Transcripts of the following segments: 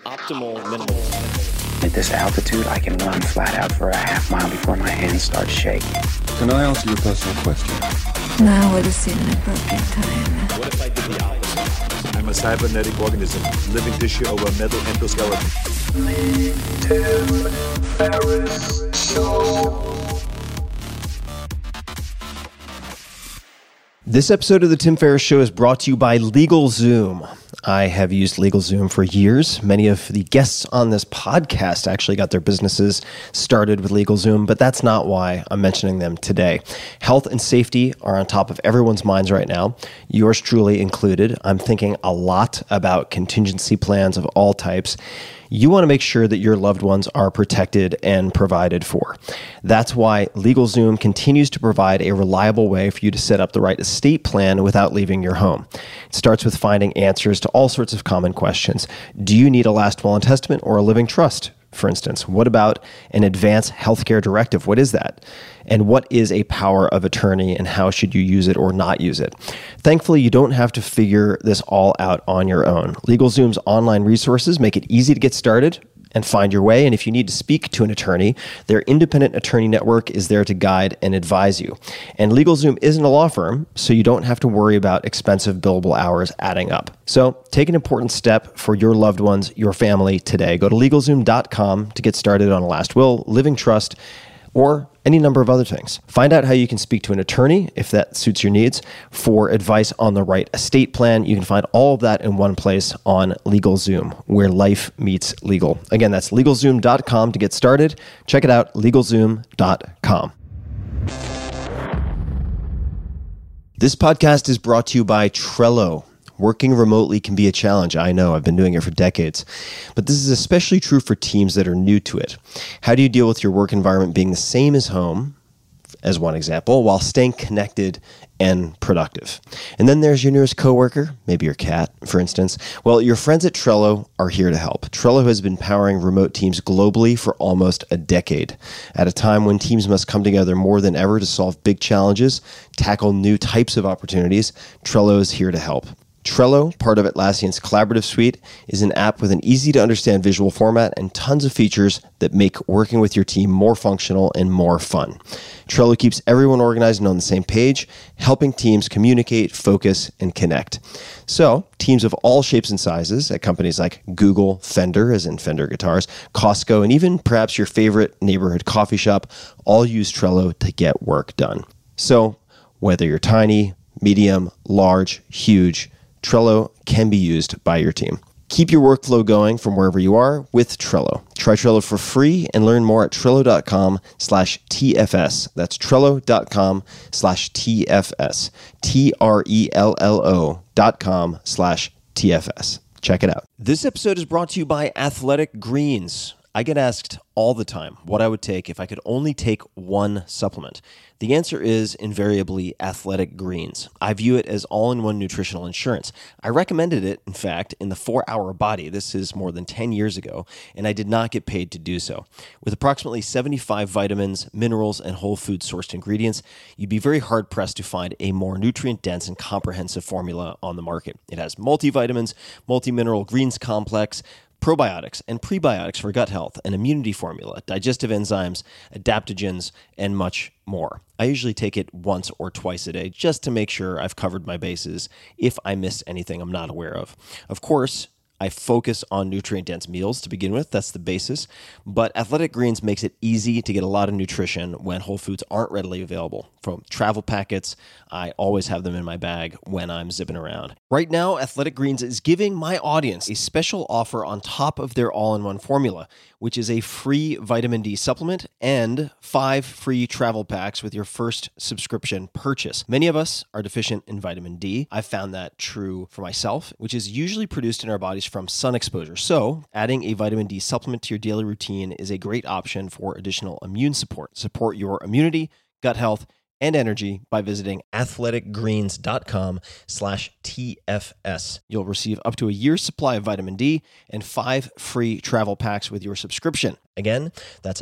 Optimal minimal. At this altitude, I can run flat out for a half mile before my hands start shaking. Can I answer your personal question? Now would seem an appropriate time. What if I did the opposite? I'm a cybernetic organism, living tissue over a metal endoskeleton. Tim Ferriss Show. This episode of The Tim Ferriss Show is brought to you by LegalZoom. I have used LegalZoom for years. Many of the guests on this podcast actually got their businesses started with LegalZoom, but that's not why I'm mentioning them today. Health and safety are on top of everyone's minds right now, yours truly included. I'm thinking a lot about contingency plans of all types. You want to make sure that your loved ones are protected and provided for. That's why LegalZoom continues to provide a reliable way for you to set up the right estate plan without leaving your home. It starts with finding answers to all sorts of common questions. Do you need a last will and testament or a living trust? For instance, what about an advanced healthcare directive? What is that? And what is a power of attorney and how should you use it or not use it? Thankfully, you don't have to figure this all out on your own. LegalZoom's online resources make it easy to get started and find your way. And if you need to speak to an attorney, their independent attorney network is there to guide and advise you. And LegalZoom isn't a law firm, so you don't have to worry about expensive billable hours adding up. So take an important step for your loved ones, your family today. Go to LegalZoom.com to get started on a last will, living trust, or any number of other things. Find out how you can speak to an attorney if that suits your needs for advice on the right estate plan. You can find all of that in one place on LegalZoom, where life meets legal. Again, that's LegalZoom.com to get started. Check it out, LegalZoom.com. This podcast is brought to you by Trello. Working remotely can be a challenge. I know, I've been doing it for decades. But this is especially true for teams that are new to it. How do you deal with your work environment being the same as home, as one example, while staying connected and productive? And then there's your nearest coworker, maybe your cat, for instance. Well, your friends at Trello are here to help. Trello has been powering remote teams globally for almost a decade. At a time when teams must come together more than ever to solve big challenges, tackle new types of opportunities, Trello is here to help. Trello, part of Atlassian's collaborative suite, is an app with an easy-to-understand visual format and tons of features that make working with your team more functional and more fun. Trello keeps everyone organized and on the same page, helping teams communicate, focus, and connect. So, teams of all shapes and sizes at companies like Google, Fender, as in Fender guitars, Costco, and even perhaps your favorite neighborhood coffee shop, all use Trello to get work done. So, whether you're tiny, medium, large, huge, Trello can be used by your team. Keep your workflow going from wherever you are with Trello. Try Trello for free and learn more at Trello.com/TFS. That's Trello.com/TFS. Trello.com/TFS. Check it out. This episode is brought to you by Athletic Greens. I get asked all the time what I would take if I could only take one supplement. The answer is invariably Athletic Greens. I view it as all-in-one nutritional insurance. I recommended it, in fact, in the 4-Hour Body. This is more than 10 years ago, and I did not get paid to do so. With approximately 75 vitamins, minerals, and whole food-sourced ingredients, you'd be very hard-pressed to find a more nutrient-dense and comprehensive formula on the market. It has multivitamins, multi-mineral greens complex, probiotics and prebiotics for gut health, an immunity formula, digestive enzymes, adaptogens, and much more. I usually take it once or twice a day just to make sure I've covered my bases if I missed anything I'm not aware of. Of course, I focus on nutrient-dense meals to begin with. That's the basis. But Athletic Greens makes it easy to get a lot of nutrition when whole foods aren't readily available. From travel packets, I always have them in my bag when I'm zipping around. Right now, Athletic Greens is giving my audience a special offer on top of their all-in-one formula, which is a free vitamin D supplement and 5 free travel packs with your first subscription purchase. Many of us are deficient in vitamin D. I've found that true for myself, which is usually produced in our bodies from sun exposure. So, adding a vitamin D supplement to your daily routine is a great option for additional immune support. Support your immunity, gut health, and energy by visiting athleticgreens.com/TFS. You'll receive up to a year's supply of vitamin D and 5 free travel packs with your subscription. Again, that's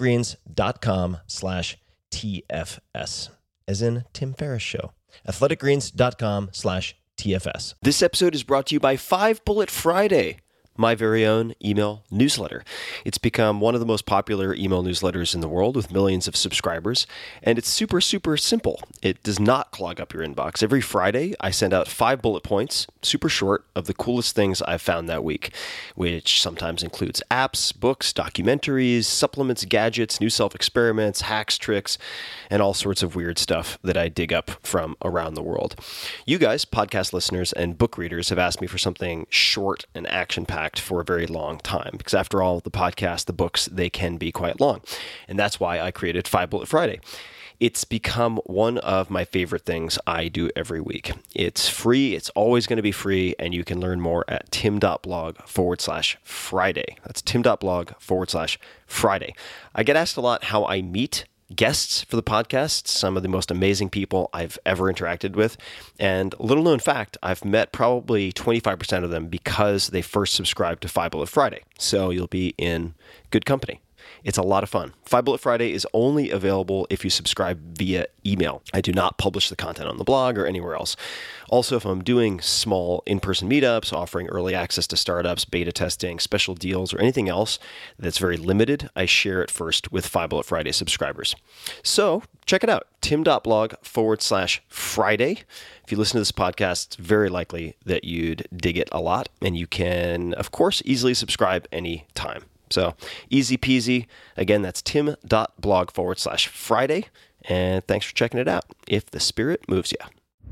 athleticgreens.com/TFS, as in Tim Ferriss Show. athleticgreens.com/TFS. This episode is brought to you by 5 Bullet Friday. my very own email newsletter. It's become one of the most popular email newsletters in the world with millions of subscribers, and it's super, super simple. It does not clog up your inbox. Every Friday, I send out 5 bullet points, super short, of the coolest things I've found that week, which sometimes includes apps, books, documentaries, supplements, gadgets, new self-experiments, hacks, tricks, and all sorts of weird stuff that I dig up from around the world. You guys, podcast listeners and book readers, have asked me for something short and action-packed for a very long time, because after all, the podcast, the books, they can be quite long. And that's why I created 5 Bullet Friday. It's become one of my favorite things I do every week. It's free. It's always going to be free. And you can learn more at tim.blog/Friday. That's tim.blog/Friday. I get asked a lot how I meet guests for the podcast, some of the most amazing people I've ever interacted with. And little known fact, I've met probably 25% of them because they first subscribed to 5 Bullet Friday. So you'll be in good company. It's a lot of fun. 5 Bullet Friday is only available if you subscribe via email. I do not publish the content on the blog or anywhere else. Also, if I'm doing small in-person meetups, offering early access to startups, beta testing, special deals, or anything else that's very limited, I share it first with 5 Bullet Friday subscribers. So check it out, tim.blog/Friday. If you listen to this podcast, it's very likely that you'd dig it a lot, and you can, of course, easily subscribe anytime. So easy peasy. Again, that's tim.blog/Friday. And thanks for checking it out, if the spirit moves you.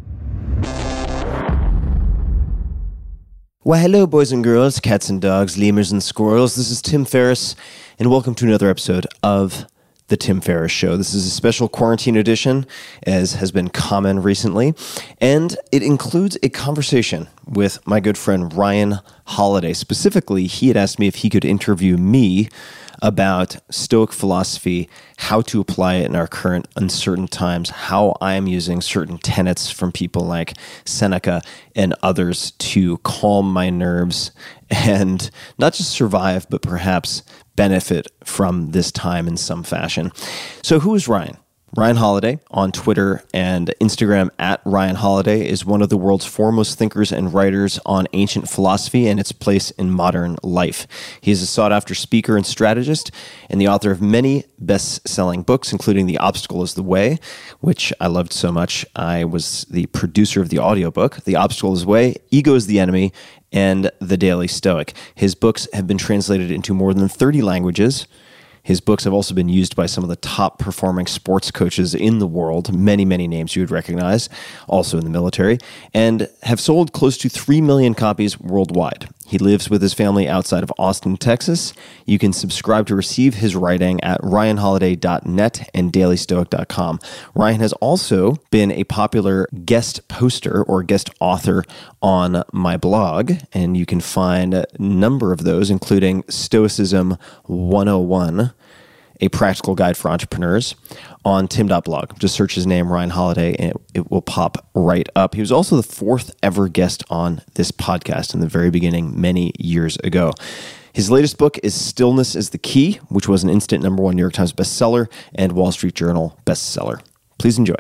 Well, hello, boys and girls, cats and dogs, lemurs and squirrels. This is Tim Ferriss, and welcome to another episode of The Tim Ferriss Show. This is a special quarantine edition, as has been common recently, and it includes a conversation with my good friend Ryan Holiday. Specifically, he had asked me if he could interview me about Stoic philosophy, how to apply it in our current uncertain times, how I am using certain tenets from people like Seneca and others to calm my nerves and not just survive, but perhaps benefit from this time in some fashion. So who is Ryan? Ryan Holiday on Twitter and Instagram at Ryan Holiday is one of the world's foremost thinkers and writers on ancient philosophy and its place in modern life. He is a sought-after speaker and strategist and the author of many best-selling books, including The Obstacle is the Way, which I loved so much. I was the producer of the audiobook. The Obstacle is the Way, Ego is the Enemy, and The Daily Stoic. His books have been translated into more than 30 languages. His books have also been used by some of the top performing sports coaches in the world, many, many names you would recognize, also in the military, and have sold close to 3 million copies worldwide. He lives with his family outside of Austin, Texas. You can subscribe to receive his writing at ryanholiday.net and dailystoic.com. Ryan has also been a popular guest poster or guest author on my blog, and you can find a number of those, including Stoicism 101, a practical guide for entrepreneurs, on tim.blog. Just search his name, Ryan Holiday, and it will pop right up. He was also the 4th ever guest on this podcast in the very beginning, many years ago. His latest book is Stillness is the Key, which was an instant #1 New York Times bestseller and Wall Street Journal bestseller. Please enjoy.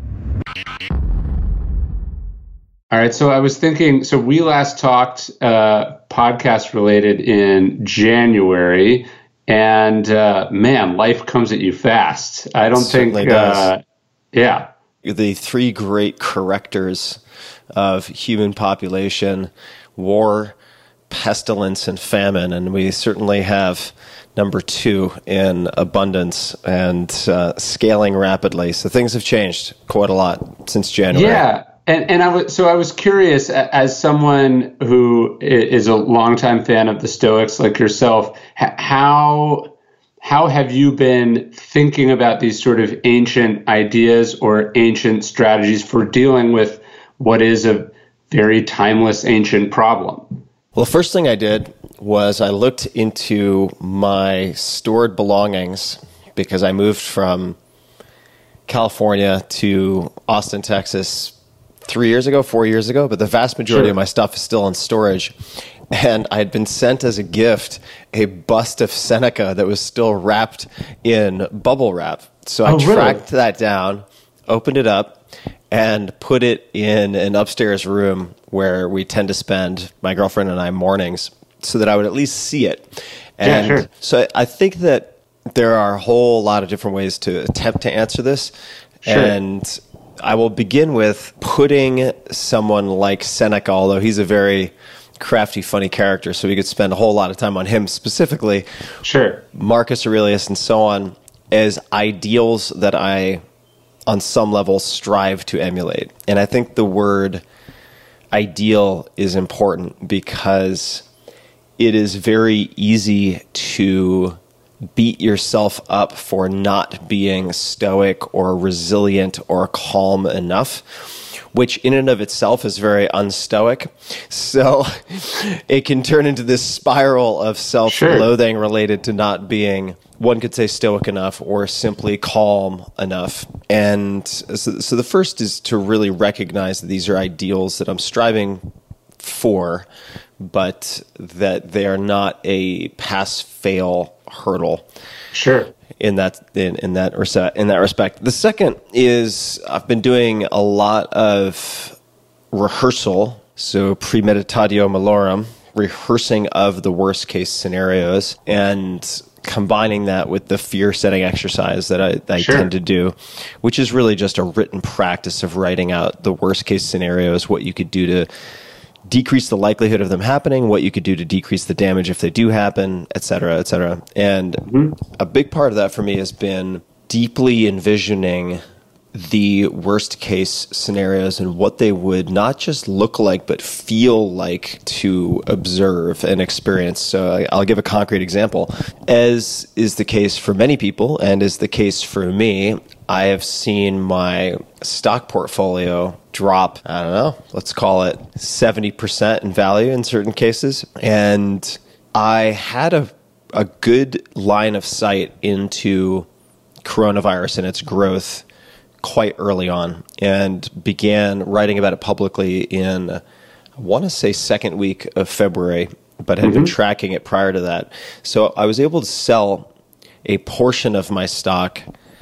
All right, so I was thinking, so we last talked podcast related in January. And man, life comes at you fast. I don't think, yeah. The 3 great correctors of human population: war, pestilence, and famine. And we certainly have number 2 in abundance and scaling rapidly. So things have changed quite a lot since January. Yeah. And I was curious, as someone who is a longtime fan of the Stoics like yourself, how have you been thinking about these sort of ancient ideas or ancient strategies for dealing with what is a very timeless ancient problem? Well, the first thing I did was I looked into my stored belongings because I moved from California to Austin, Texas 4 years ago, but the vast majority of my stuff is still in storage. And I had been sent as a gift a bust of Seneca that was still wrapped in bubble wrap. So I tracked that down, opened it up, and put it in an upstairs room where we tend to spend, my girlfriend and I, mornings. so that I would at least see it. Yeah, And sure. so I think that there are a whole lot of different ways to attempt to answer this. Sure. And I will begin with putting someone like Seneca, although he's a very crafty, funny character, so we could spend a whole lot of time on him specifically. Sure. Marcus Aurelius and so on, as ideals that I, on some level, strive to emulate. And I think the word ideal is important because it is very easy to beat yourself up for not being stoic or resilient or calm enough, which in and of itself is very unstoic. So it can turn into this spiral of self-loathing related to not being, one could say, stoic enough or simply calm enough. And so the first is to really recognize that these are ideals that I'm striving for, but that they are not a pass-fail hurdle. Sure. In that respect. The second is I've been doing a lot of rehearsal, so premeditatio malorum, rehearsing of the worst case scenarios, and combining that with the fear setting exercise that I Sure. tend to do, which is really just a written practice of writing out the worst case scenarios, what you could do to decrease the likelihood of them happening, what you could do to decrease the damage if they do happen, et cetera, et cetera. And a big part of that for me has been deeply envisioning the worst case scenarios and what they would not just look like, but feel like to observe and experience. So I'll give a concrete example. As is the case for many people, and is the case for me, I have seen my stock portfolio drop, I don't know, let's call it 70% in value in certain cases. And I had a good line of sight into coronavirus and its growth quite early on, and began writing about it publicly in, I want to say, second week of February, but had been tracking it prior to that. So I was able to sell a portion of my stock,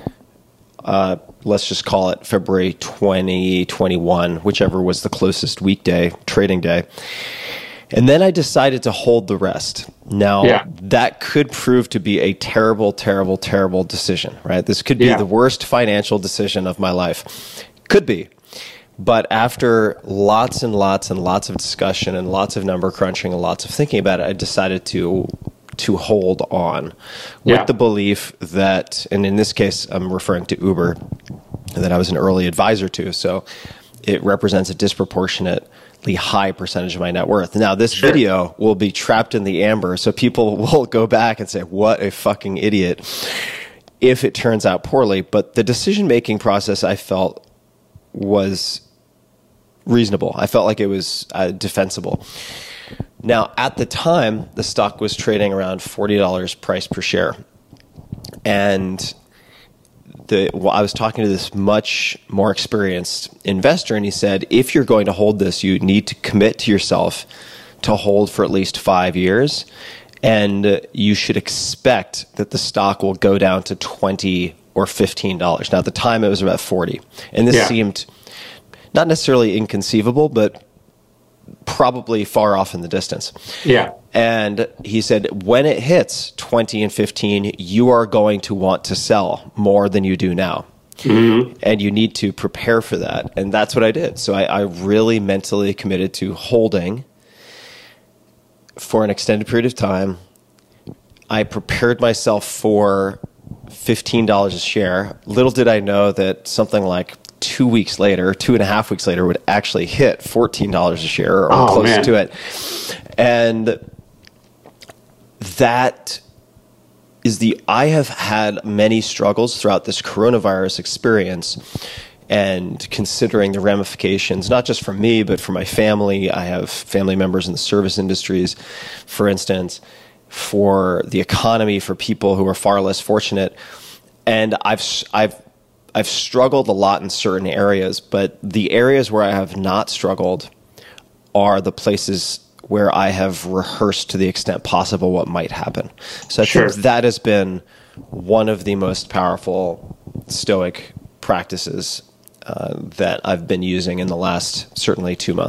let's just call it February 2021, whichever was the closest weekday trading day. And then I decided to hold the rest. Now, that could prove to be a terrible, terrible, terrible decision, right? This could be the worst financial decision of my life. Could be. But after lots and lots and lots of discussion and lots of number crunching and lots of thinking about it, I decided to hold on with the belief that, and in this case, I'm referring to Uber, that I was an early advisor to. So it represents a disproportionately high percentage of my net worth. Now, this video will be trapped in the amber, so people will go back and say, what a fucking idiot, if it turns out poorly. But the decision-making process, I felt, was reasonable. I felt like it was defensible. Now, at the time, the stock was trading around $40 price per share. And I was talking to this much more experienced investor, and he said, if you're going to hold this, you need to commit to yourself to hold for at least 5 years, and you should expect that the stock will go down to $20 or $15. Now, at the time, it was about 40. And this seemed not necessarily inconceivable, but probably far off in the distance. Yeah. And he said, when it hits 20 and 15, you are going to want to sell more than you do now. And you need to prepare for that. And that's what I did. So I really mentally committed to holding for an extended period of time. I prepared myself for $15 a share. Little did I know that something like 2 weeks later, 2.5 weeks later, would actually hit $14 a share or close to it. And that is I have had many struggles throughout this coronavirus experience, and considering the ramifications, not just for me, but for my family. I have family members in the service industries, for instance, for the economy, for people who are far less fortunate. And I've struggled a lot in certain areas, but the areas where I have not struggled are the places where I have rehearsed to the extent possible what might happen. So I think that has been one of the most powerful Stoic practices that I've been using in the last, certainly 2 months.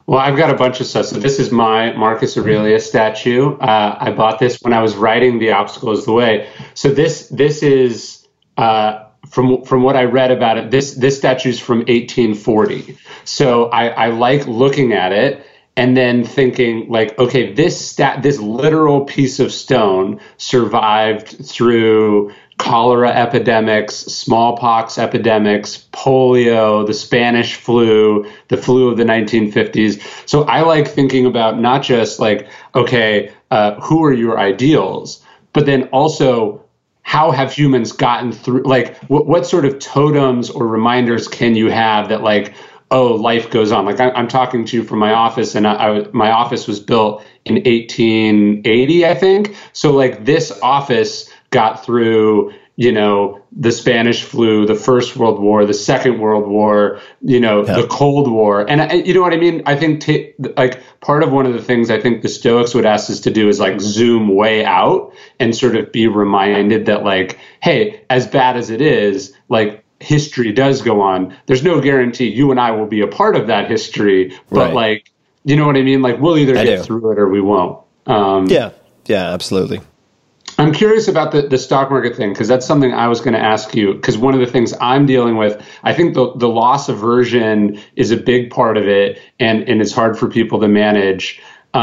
Well, I've got a bunch of stuff. So this is my Marcus Aurelius statue. I bought this when I was writing The Obstacle is the Way. So this is from what I read about it. This statue is from 1840. So I like looking at it and then thinking like, okay, this literal piece of stone survived through cholera epidemics, smallpox epidemics, polio, the Spanish flu, the flu of the 1950s. So I like thinking about not just like, okay, who are your ideals, but then also how have humans gotten through, like what sort of totems or reminders can you have that like, oh, life goes on. Like I'm talking to you from my office, and my office was built in 1880, I think. So like this office got through, the Spanish flu, the First World War, the Second World War, the Cold War. And you know what I mean? I think like part of one of the things I think the Stoics would ask us to do is like zoom way out and sort of be reminded that like, hey, as bad as it is, like history does go on. There's no guarantee you and I will be a part of that history, but like, you know what I mean? Like we'll either get through it or we won't. Yeah, absolutely. I'm curious about the stock market thing, because that's something I was going to ask you, because one of the things I'm dealing with, I think the loss aversion is a big part of it, and it's hard for people to manage.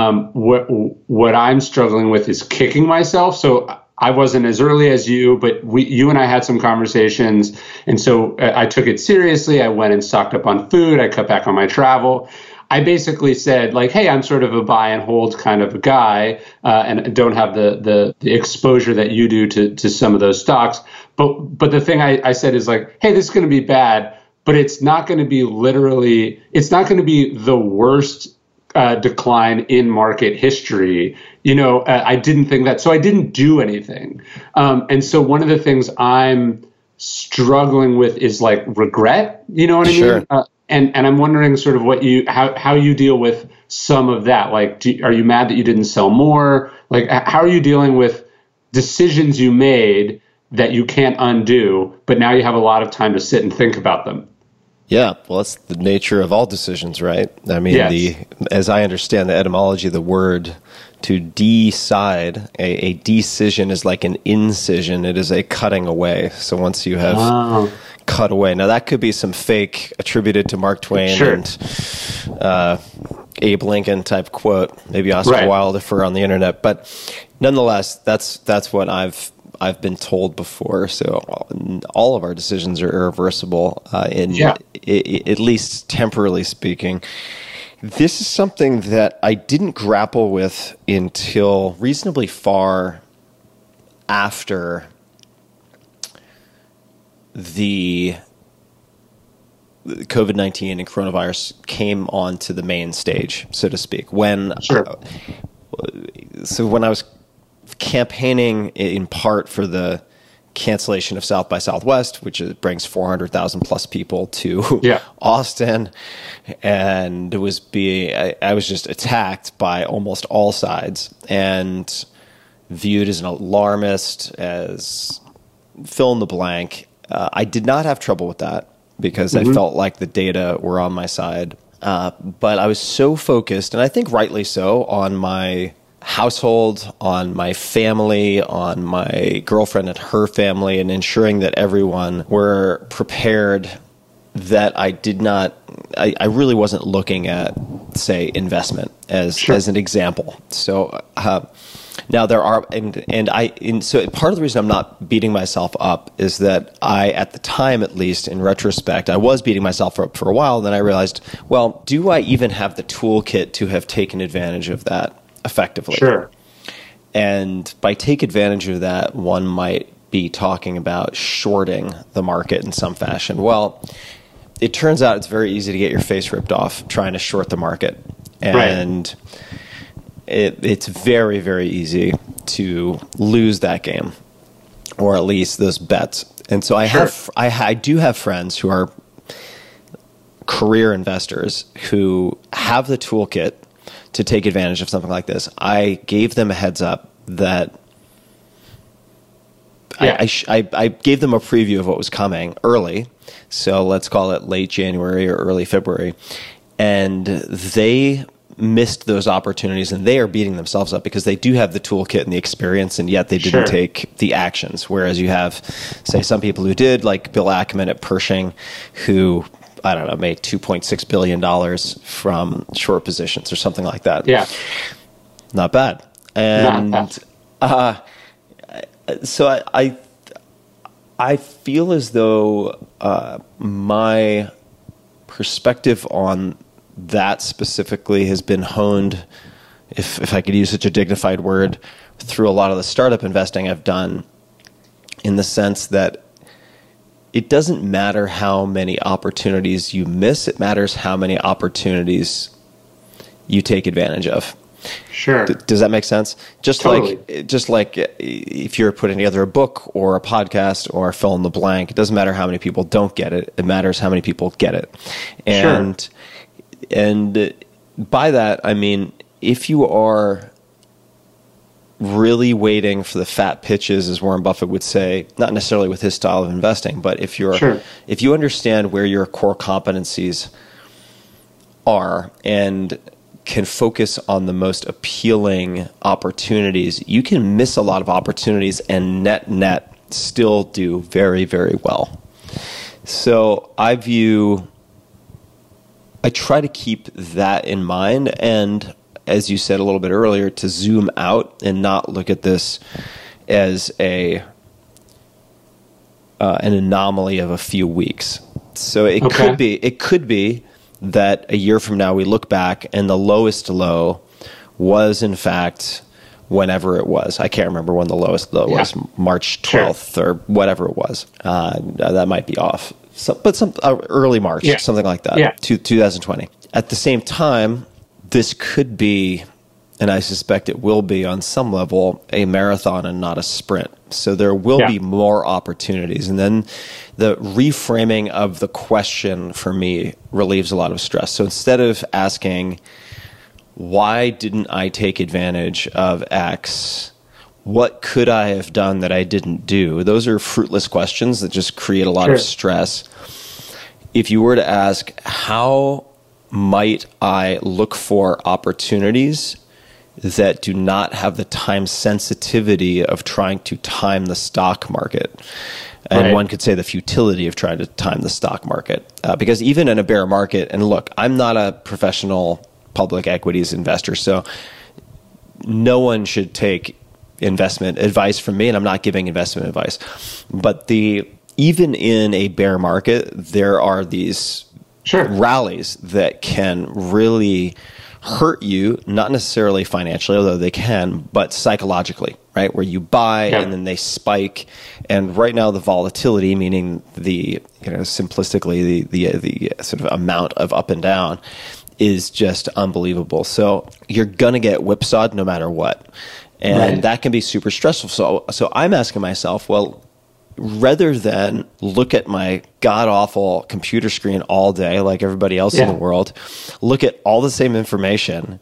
What I'm struggling with is kicking myself. So I wasn't as early as you, but you and I had some conversations, and so I took it seriously. I went and stocked up on food. I cut back on my travel. I basically said like, hey, I'm sort of a buy and hold kind of a guy, and don't have the exposure that you do to some of those stocks. But the thing I said is like, hey, this is going to be bad, but it's not going to be it's not going to be the worst decline in market history. I didn't think that, so I didn't do anything. And so one of the things I'm struggling with is like regret. You know what I mean? And I'm wondering sort of how you deal with some of that. Like, are you mad that you didn't sell more? Like, how are you dealing with decisions you made that you can't undo, but now you have a lot of time to sit and think about them? Yeah, well, that's the nature of all decisions, right? I mean, as I understand the etymology of the word, to decide, a decision is like an incision. It is a cutting away. So once you have cut away, now that could be some fake attributed to Mark Twain and Abe Lincoln type quote, maybe Oscar Wilde if we're on the internet. But nonetheless, that's what I've been told before. So all of our decisions are irreversible, at least temporally speaking. This is something that I didn't grapple with until reasonably far after the COVID-19 and coronavirus came onto the main stage, so to speak. When I was campaigning in part for the cancellation of South by Southwest, which brings 400,000 plus people to Austin, and I was just attacked by almost all sides and viewed as an alarmist, as fill in the blank. I did not have trouble with that because I felt like the data were on my side. But I was so focused, and I think rightly so, on my household, on my family, on my girlfriend and her family, and ensuring that everyone were prepared, that I really wasn't looking at, say, investment as an example. So now there are, so part of the reason I'm not beating myself up is that at the time, at least in retrospect, I was beating myself up for a while. Then I realized, well, do I even have the toolkit to have taken advantage of that effectively? Sure. And by take advantage of that, one might be talking about shorting the market in some fashion. Well, it turns out it's very easy to get your face ripped off trying to short the market. And it's very, very easy to lose that game, or at least those bets. And so I do have friends who are career investors who have the toolkit to take advantage of something like this. I gave them a heads up that I gave them a preview of what was coming early. So let's call it late January or early February. And they missed those opportunities, and they are beating themselves up because they do have the toolkit and the experience, and yet they didn't take the actions. Whereas you have, say, some people who did, like Bill Ackman at Pershing, who, I don't know, made $2.6 billion from short positions or something like that. Yeah. Not bad. And Not bad. So I feel as though my perspective on that specifically has been honed, if I could use such a dignified word, through a lot of the startup investing I've done, in the sense that it doesn't matter how many opportunities you miss, it matters how many opportunities you take advantage of. Sure. Does that make sense? Totally. Just like if you're putting together a book or a podcast or fill in the blank, it doesn't matter how many people don't get it. It matters how many people get it. And by that, I mean, if you are really waiting for the fat pitches, as Warren Buffett would say, not necessarily with his style of investing, but if you understand where your core competencies are and can focus on the most appealing opportunities, you can miss a lot of opportunities and net still do very, very well. So I try to keep that in mind, and as you said a little bit earlier, to zoom out and not look at this as an anomaly of a few weeks. So it could be that a year from now we look back and the lowest low was in fact whenever it was. I can't remember when the lowest low was, March 12th or whatever it was. That might be off. But early March, something like that, 2020. At the same time, this could be, and I suspect it will be on some level, a marathon and not a sprint. So there will be more opportunities. And then the reframing of the question for me relieves a lot of stress. So instead of asking, why didn't I take advantage of X? What could I have done that I didn't do? Those are fruitless questions that just create a lot of stress. If you were to ask, how might I look for opportunities that do not have the time sensitivity of trying to time the stock market? And one could say the futility of trying to time the stock market. Because even in a bear market, and look, I'm not a professional public equities investor, so no one should take investment advice from me, and I'm not giving investment advice. But even in a bear market, there are these rallies that can really hurt you, not necessarily financially, although they can, but psychologically, right? Where you buy and then they spike. And right now the volatility, meaning simplistically the sort of amount of up and down, is just unbelievable. So you're going to get whipsawed no matter what. And that can be super stressful. So I'm asking myself, well, rather than look at my god-awful computer screen all day like everybody else in the world, look at all the same information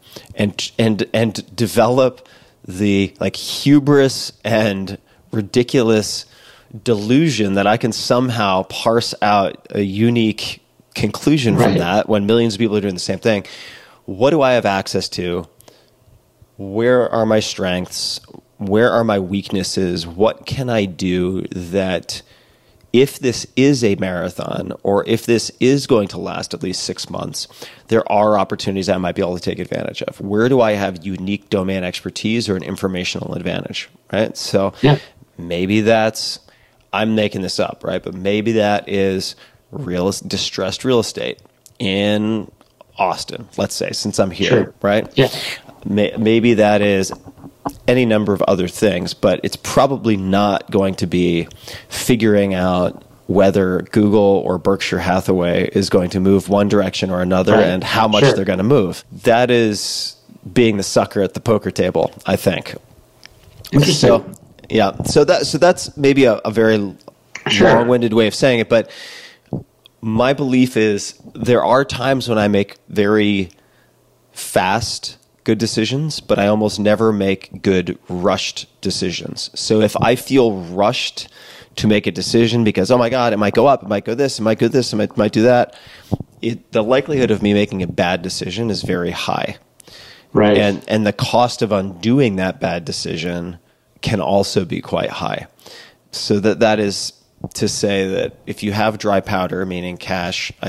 and develop the hubris and ridiculous delusion that I can somehow parse out a unique conclusion from that when millions of people are doing the same thing. What do I have access to? Where are my strengths? Where are my weaknesses? What can I do that, if this is a marathon or if this is going to last at least 6 months, there are opportunities I might be able to take advantage of? Where do I have unique domain expertise or an informational advantage, right? So maybe that's, I'm making this up, right? But maybe that is distressed real estate in Austin, let's say, since I'm here, right? Yeah. Maybe that is any number of other things, but it's probably not going to be figuring out whether Google or Berkshire Hathaway is going to move one direction or another and how much they're going to move. That is being the sucker at the poker table, I think. Interesting. So that's maybe a very long-winded way of saying it, but my belief is there are times when I make very fast good decisions, but I almost never make good rushed decisions. So if I feel rushed to make a decision because, oh my God, it might go up, it might go this, it might go this, it might do that, the likelihood of me making a bad decision is very high. Right. And the cost of undoing that bad decision can also be quite high. So that is to say that if you have dry powder, meaning cash, I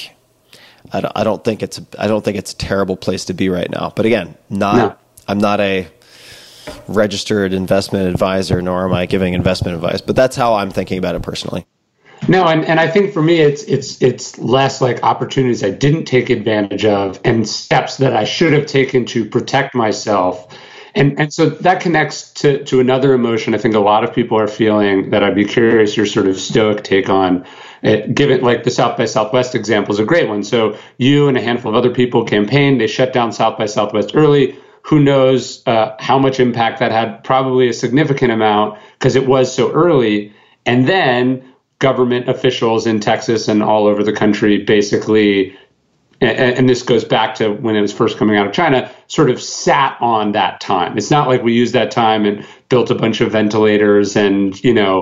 don't think it's a terrible place to be right now. But again, I'm not a registered investment advisor, nor am I giving investment advice. But that's how I'm thinking about it personally. No, and I think for me, it's less like opportunities I didn't take advantage of and steps that I should have taken to protect myself. And so that connects to another emotion I think a lot of people are feeling that I'd be curious your sort of stoic take on. Given like the South by Southwest example is a great one. So you and a handful of other people campaigned. They shut down South by Southwest early. Who knows how much impact that had? Probably a significant amount because it was so early. And then government officials in Texas and all over the country basically, and this goes back to when it was first coming out of China, sort of sat on that time. It's not like we used that time and built a bunch of ventilators and,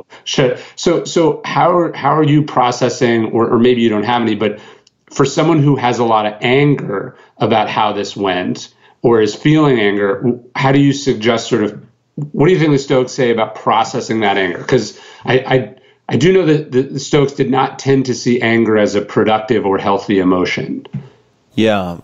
so how are you processing, or maybe you don't have any, but for someone who has a lot of anger about how this went or is feeling anger, how do you suggest what do you think the Stoics say about processing that anger? Because I do know that the Stoics did not tend to see anger as a productive or healthy emotion. Yeah.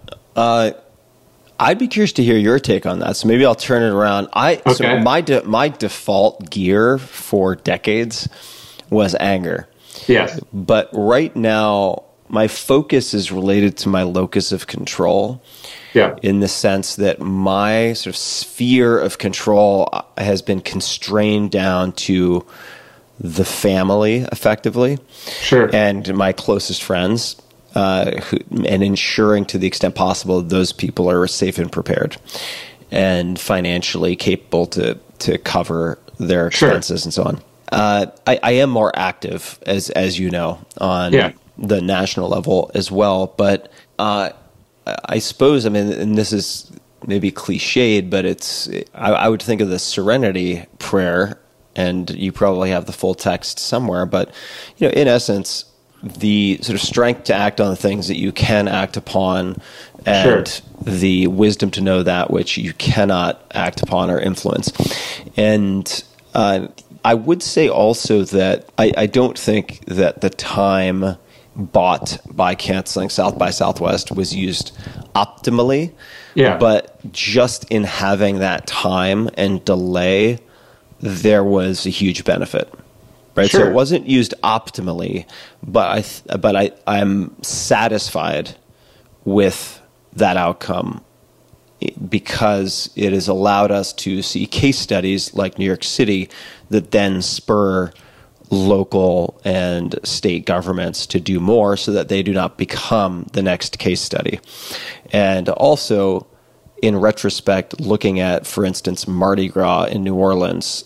I'd be curious to hear your take on that. So maybe I'll turn it around. So my default gear for decades was anger. Yes. But right now, my focus is related to my locus of control. Yeah. In the sense that my sort of sphere of control has been constrained down to the family, effectively, sure, and my closest friends, and ensuring to the extent possible those people are safe and prepared, and financially capable to cover their expenses, sure, and so on. I am more active, as you know, on the national level as well, but I suppose, and this is maybe cliched, but I would think of the Serenity Prayer. And you probably have the full text somewhere, but in essence, the sort of strength to act on the things that you can act upon, and sure, the wisdom to know that which you cannot act upon or influence. And I would say also that I don't think that the time bought by canceling South by Southwest was used optimally. Yeah. But just in having that time and delay, there was a huge benefit, right? Sure. So it wasn't used optimally, but I'm satisfied with that outcome because it has allowed us to see case studies like New York City that then spur local and state governments to do more so that they do not become the next case study. And also, in retrospect, looking at, for instance, Mardi Gras in New Orleans,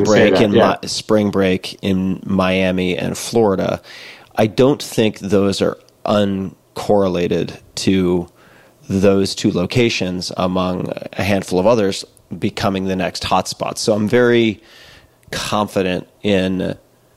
spring break in Miami and Florida, I don't think those are uncorrelated to those two locations among a handful of others becoming the next hotspots. So I'm very confident in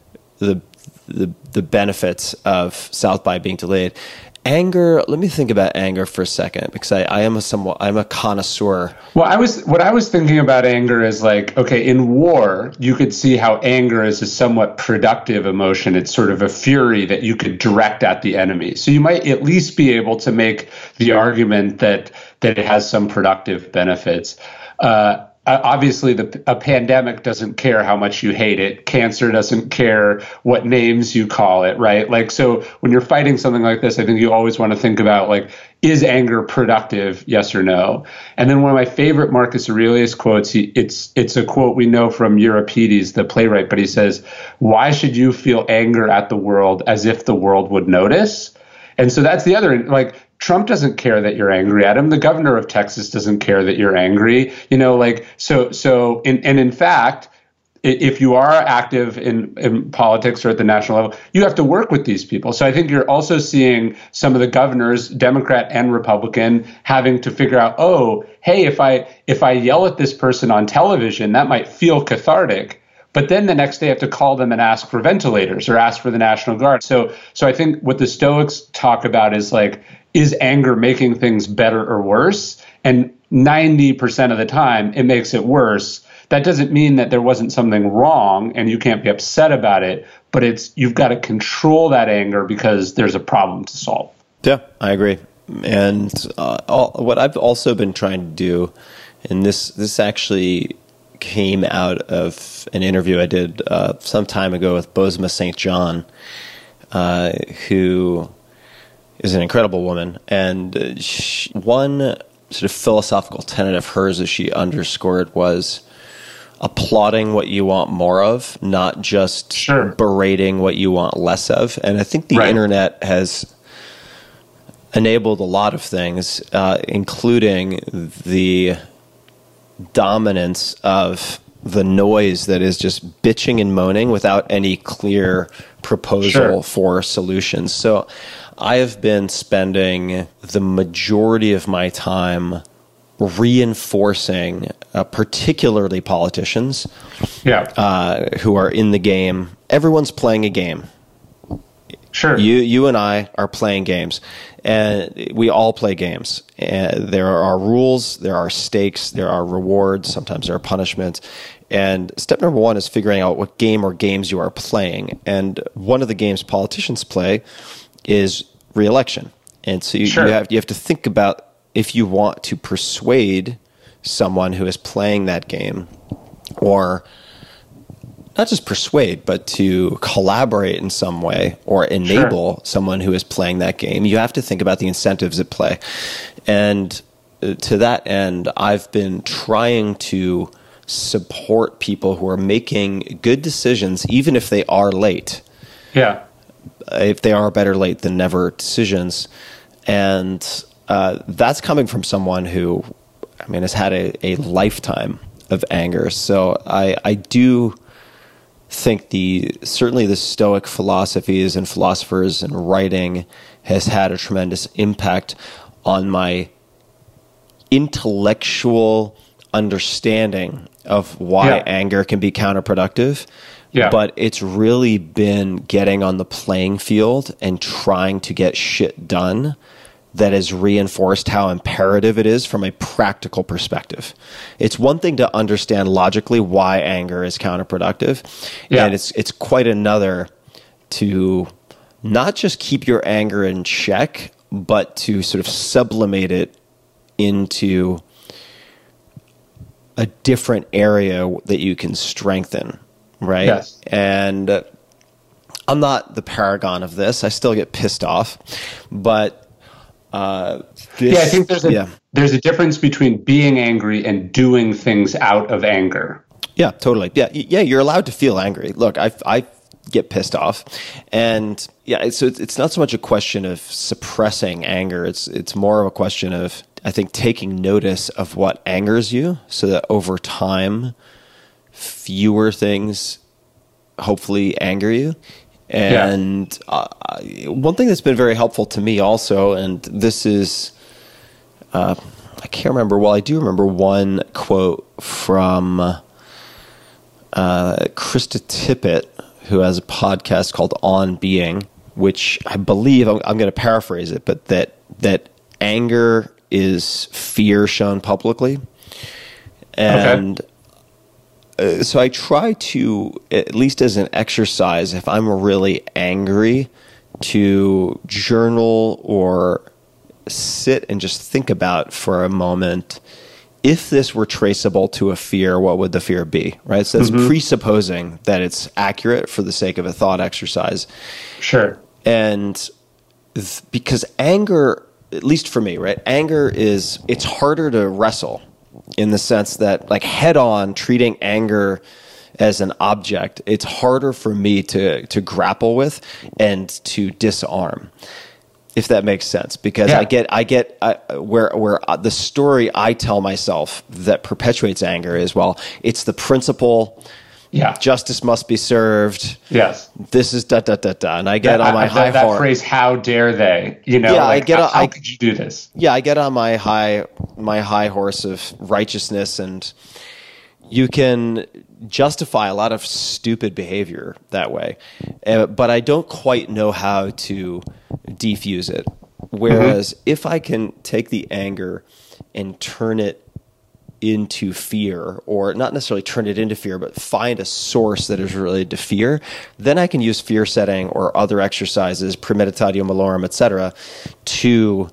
the benefits of South by being delayed. Anger. Let me think about anger for a second, because I'm a connoisseur. Well, what I was thinking about anger is like, okay, in war, you could see how anger is a somewhat productive emotion. It's sort of a fury that you could direct at the enemy. So you might at least be able to make the argument that it has some productive benefits. Obviously, a pandemic doesn't care how much you hate it. Cancer doesn't care what names you call it, right? Like, so when you're fighting something like this, I think you always want to think about, like, is anger productive, yes or no? And then one of my favorite Marcus Aurelius quotes, it's a quote we know from Euripides, the playwright, but he says, "Why should you feel anger at the world as if the world would notice?" And so that's the other, like, Trump doesn't care that you're angry at him. The governor of Texas doesn't care that you're angry. In fact, if you are active in politics or at the national level, you have to work with these people. So I think you're also seeing some of the governors, Democrat and Republican, having to figure out, oh, hey, if I yell at this person on television, that might feel cathartic. but then the next day have to call them and ask for ventilators or ask for the National Guard. So I think what the Stoics talk about is like, is anger making things better or worse? And 90% of the time, it makes it worse. That doesn't mean that there wasn't something wrong and you can't be upset about it, but you've got to control that anger because there's a problem to solve. Yeah, I agree. And what I've also been trying to do, and this actually came out of an interview I did some time ago with Bozoma St. John, who is an incredible woman. And one sort of philosophical tenet of hers, as she underscored, was applauding what you want more of, not just berating what you want less of. And I think the internet has enabled a lot of things, including the dominance of the noise that is just bitching and moaning without any clear proposal for solutions. So I have been spending the majority of my time reinforcing particularly politicians who are in the game. Everyone's playing a game. Sure. You and I are playing games, and we all play games. And there are rules, there are stakes, there are rewards, sometimes there are punishments. And step number one is figuring out what game or games you are playing. And one of the games politicians play is re-election. And so you have to think about, if you want to persuade someone who is playing that game, or not just persuade, but to collaborate in some way or enable someone who is playing that game, you have to think about the incentives at play. And to that end, I've been trying to support people who are making good decisions, even if they are late. Yeah. If they are better late than never decisions. And that's coming from someone who, I mean, has had a lifetime of anger. So I do think certainly the Stoic philosophies and philosophers and writing has had a tremendous impact on my intellectual understanding of why anger can be counterproductive. Yeah. But it's really been getting on the playing field and trying to get shit done that has reinforced how imperative it is from a practical perspective. It's one thing to understand logically why anger is counterproductive, and it's quite another to not just keep your anger in check, but to sort of sublimate it into a different area that you can strengthen, right? Yes. And I'm not the paragon of this. I still get pissed off, but I think there's a difference between being angry and doing things out of anger. Yeah, totally. Yeah, you're allowed to feel angry. Look, I get pissed off, and so it's not so much a question of suppressing anger. It's more of a question of, I think, taking notice of what angers you, so that over time, fewer things hopefully anger you. And one thing that's been very helpful to me also, and this is, I can't remember, well, I do remember one quote from Krista Tippett, who has a podcast called On Being, which I believe, I'm going to paraphrase it, but that anger is fear shown publicly. And so I try to, at least as an exercise, if I'm really angry, to journal or sit and just think about for a moment, if this were traceable to a fear, what would the fear be, right? So that's presupposing that it's accurate for the sake of a thought exercise. Sure. And because anger, at least for me, right? Anger it's harder to wrestle, in the sense that, like, head on treating anger as an object, it's harder for me to grapple with and to disarm, if that makes sense. Because I get where the story I tell myself that perpetuates anger is, well, it's the principle. Yeah, justice must be served. Yes, this is da. And I get on my high horse. That phrase, "How dare they?" How could you do this? Yeah, I get on my high horse of righteousness, and you can justify a lot of stupid behavior that way, but I don't quite know how to defuse it. Whereas if I can take the anger and turn it into fear, or not necessarily turn it into fear, but find a source that is related to fear, then I can use fear setting or other exercises, premeditatio malorum, etc., to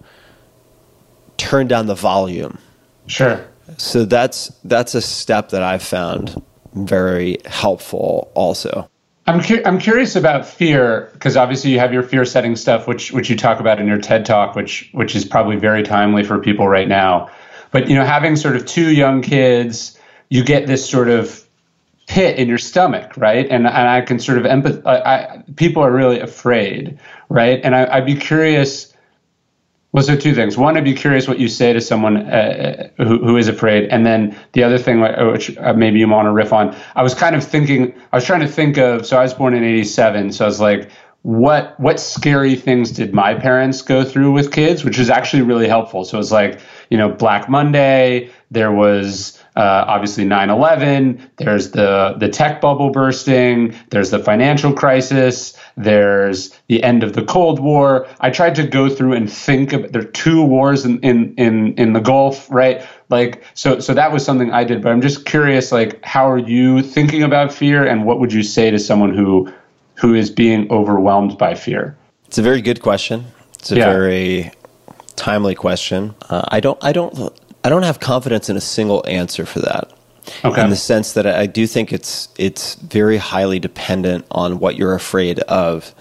turn down the volume. Sure. So that's a step that I've found very helpful also. I'm curious about fear, because obviously you have your fear setting stuff, which you talk about in your TED Talk, which is probably very timely for people right now. But, having sort of 2 young kids, you get this sort of pit in your stomach, right? And I can sort of empathize. People are really afraid, right? And I'd be curious. Well, so 2 things. One, I'd be curious what you say to someone who is afraid. And then the other thing, which maybe you want to riff on, I was trying to think of, so I was born in 1987. So I was like, what scary things did my parents go through with kids, which is actually really helpful. So it was like, Black Monday, there was obviously 9/11, there's the tech bubble bursting, there's the financial crisis, there's the end of the Cold War. I tried to go through and think of, there are 2 wars in the Gulf, right? Like, so that was something I did, but I'm just curious, like, how are you thinking about fear, and what would you say to someone who is being overwhelmed by fear? It's a very good question. It's a very timely question. I don't have confidence in a single answer for that. Okay. In the sense that I do think it's very highly dependent on what you're afraid of.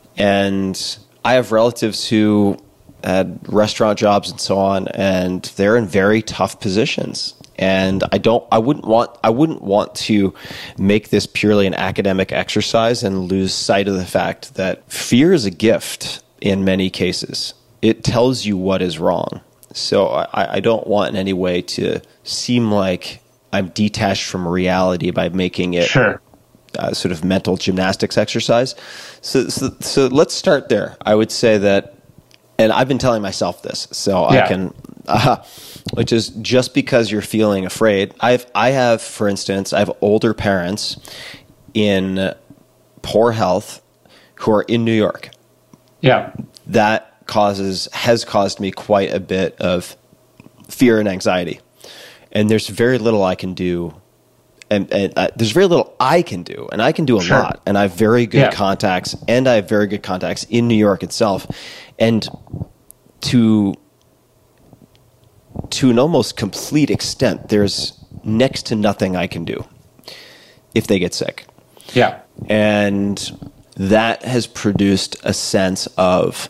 And I have relatives who had restaurant jobs and so on, and they're in very tough positions. And I wouldn't want to make this purely an academic exercise and lose sight of the fact that fear is a gift in many cases. It tells you what is wrong. So I don't want in any way to seem like I'm detached from reality by making it sort of mental gymnastics exercise. So let's start there. I would say that, and I've been telling myself this, so I can, which is just because you're feeling afraid. I have, for instance, I have older parents in poor health who are in New York. Yeah. That has caused me quite a bit of fear and anxiety. And there's very little I can do. And there's very little I can do. And I can do a lot. And I have very good contacts. And I have very good contacts in New York itself. And to an almost complete extent, there's next to nothing I can do if they get sick. Yeah. And that has produced a sense of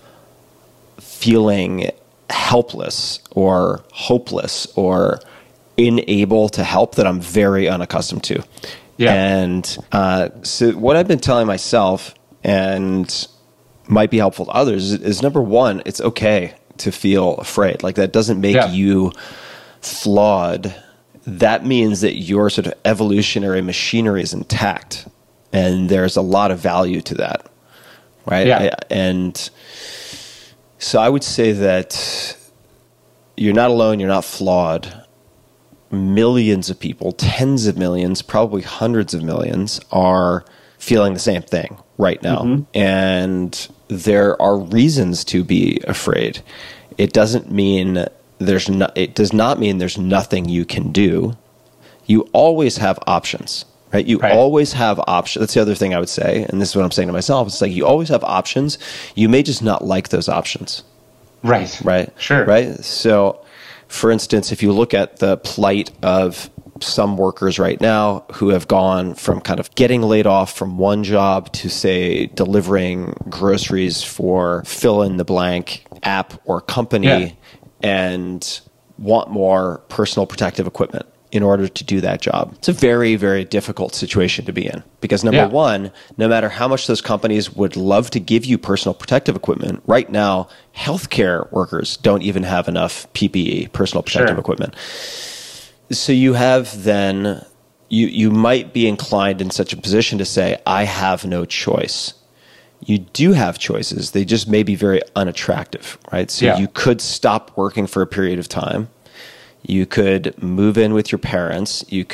feeling helpless or hopeless or unable to help that I'm very unaccustomed to. Yeah. And so what I've been telling myself, and might be helpful to others, is number one, it's okay to feel afraid. Like, that doesn't make you flawed. That means that your sort of evolutionary machinery is intact, and there's a lot of value to that, right? Yeah. And so I would say that you're not alone, you're not flawed. Millions of people, tens of millions, probably hundreds of millions, are feeling the same thing right now. Mm-hmm. And there are reasons to be afraid. It doesn't mean it does not mean there's nothing you can do. You always have options, right? You always have options. That's the other thing I would say. And this is what I'm saying to myself. It's like, you always have options. You may just not like those options. Right. Right. Sure. Right. So, for instance, if you look at the plight of some workers right now who have gone from kind of getting laid off from one job to, say, delivering groceries for fill in the blank app or company, and want more personal protective equipment in order to do that job. It's a very, very difficult situation to be in, because number one, no matter how much those companies would love to give you personal protective equipment, right now, healthcare workers don't even have enough PPE, personal protective equipment. So you have then, you might be inclined in such a position to say, I have no choice. You do have choices. They just may be very unattractive, right? So you could stop working for a period of time. You could move in with your parents. You could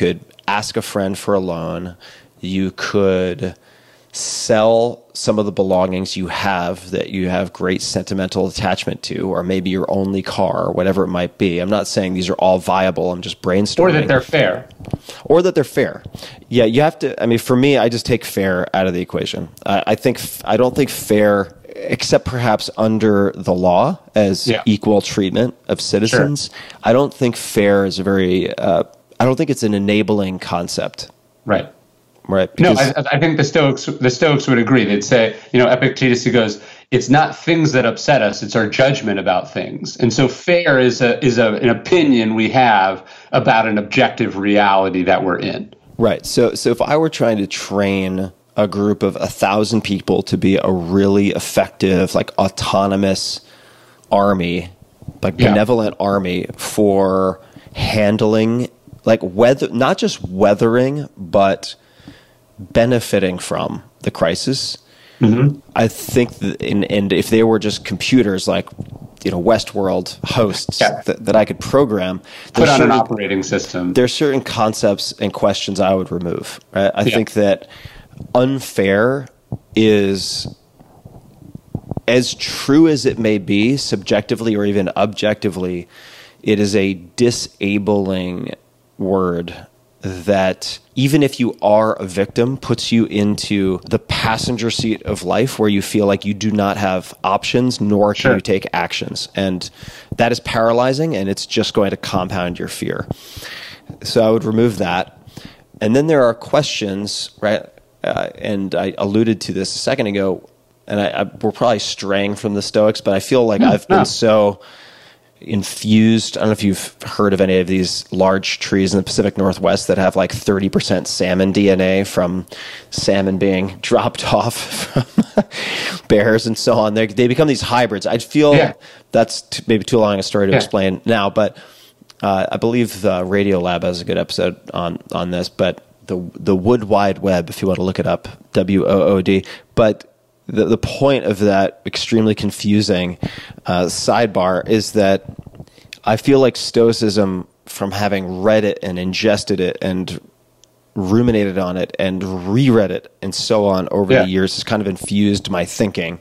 ask a friend for a loan. You could sell some of the belongings you have that you have great sentimental attachment to, or maybe your only car, or whatever it might be. I'm not saying these are all viable. I'm just brainstorming. Or that they're fair. Or that they're fair. Yeah, you have to. I mean, for me, I just take fair out of the equation. I don't think fair, except perhaps under the law as equal treatment of citizens. Sure. I don't think fair is a very. I don't think it's an enabling concept. Right. Right. No, I think the Stoics would agree. They'd say, Epictetus, he goes, it's not things that upset us, it's our judgment about things. And so fair is an opinion we have about an objective reality that we're in. Right. So if I were trying to train a group of 1,000 people to be a really effective, like autonomous army, like benevolent army for handling, like not just weathering, but benefiting from the crisis. Mm-hmm. I think that and if they were just computers like Westworld hosts that I could program, put on an operating system, there's certain concepts and questions I would remove. Right? I think that unfair is, as true as it may be subjectively or even objectively, it is a disabling word that, even if you are a victim, puts you into the passenger seat of life where you feel like you do not have options, nor can you take actions. And that is paralyzing, and it's just going to compound your fear. So I would remove that. And then there are questions, right? And I alluded to this a second ago, and we're probably straying from the Stoics, but I feel like I've been so infused. I don't know if you've heard of any of these large trees in the Pacific Northwest that have like 30% salmon DNA from salmon being dropped off from bears and so on. They become these hybrids. I feel that's maybe too long a story to explain now, but I believe the Radiolab has a good episode on this, but the Wood Wide Web, if you want to look it up, WOOD. But the point of that extremely confusing sidebar is that I feel like Stoicism, from having read it and ingested it and ruminated on it and reread it and so on over the years, has kind of infused my thinking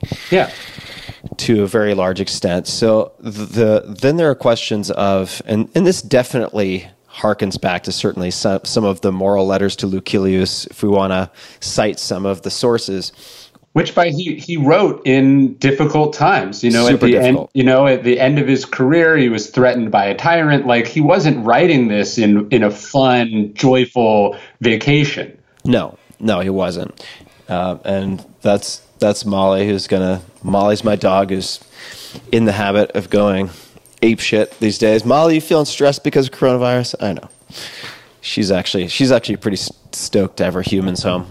to a very large extent. So then there are questions of, and this definitely harkens back to certainly some of the moral letters to Lucilius, if we want to cite some of the sources. Which he wrote in difficult times, Super at the difficult. end, at the end of his career, he was threatened by a tyrant. Like, he wasn't writing this in a fun, joyful vacation. No, he wasn't. And that's Molly, Molly's my dog, who's in the habit of going ape shit these days. Molly, you feeling stressed because of coronavirus? I know. She's actually pretty stoked to have her humans home.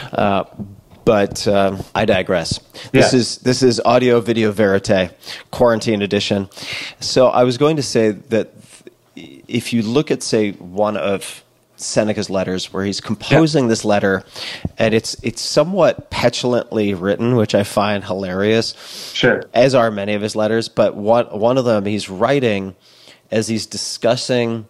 But I digress. This is audio video verite, quarantine edition. So I was going to say that if you look at, say, one of Seneca's letters, where he's composing this letter, and it's somewhat petulantly written, which I find hilarious. Sure. As are many of his letters, but one of them he's writing as he's discussing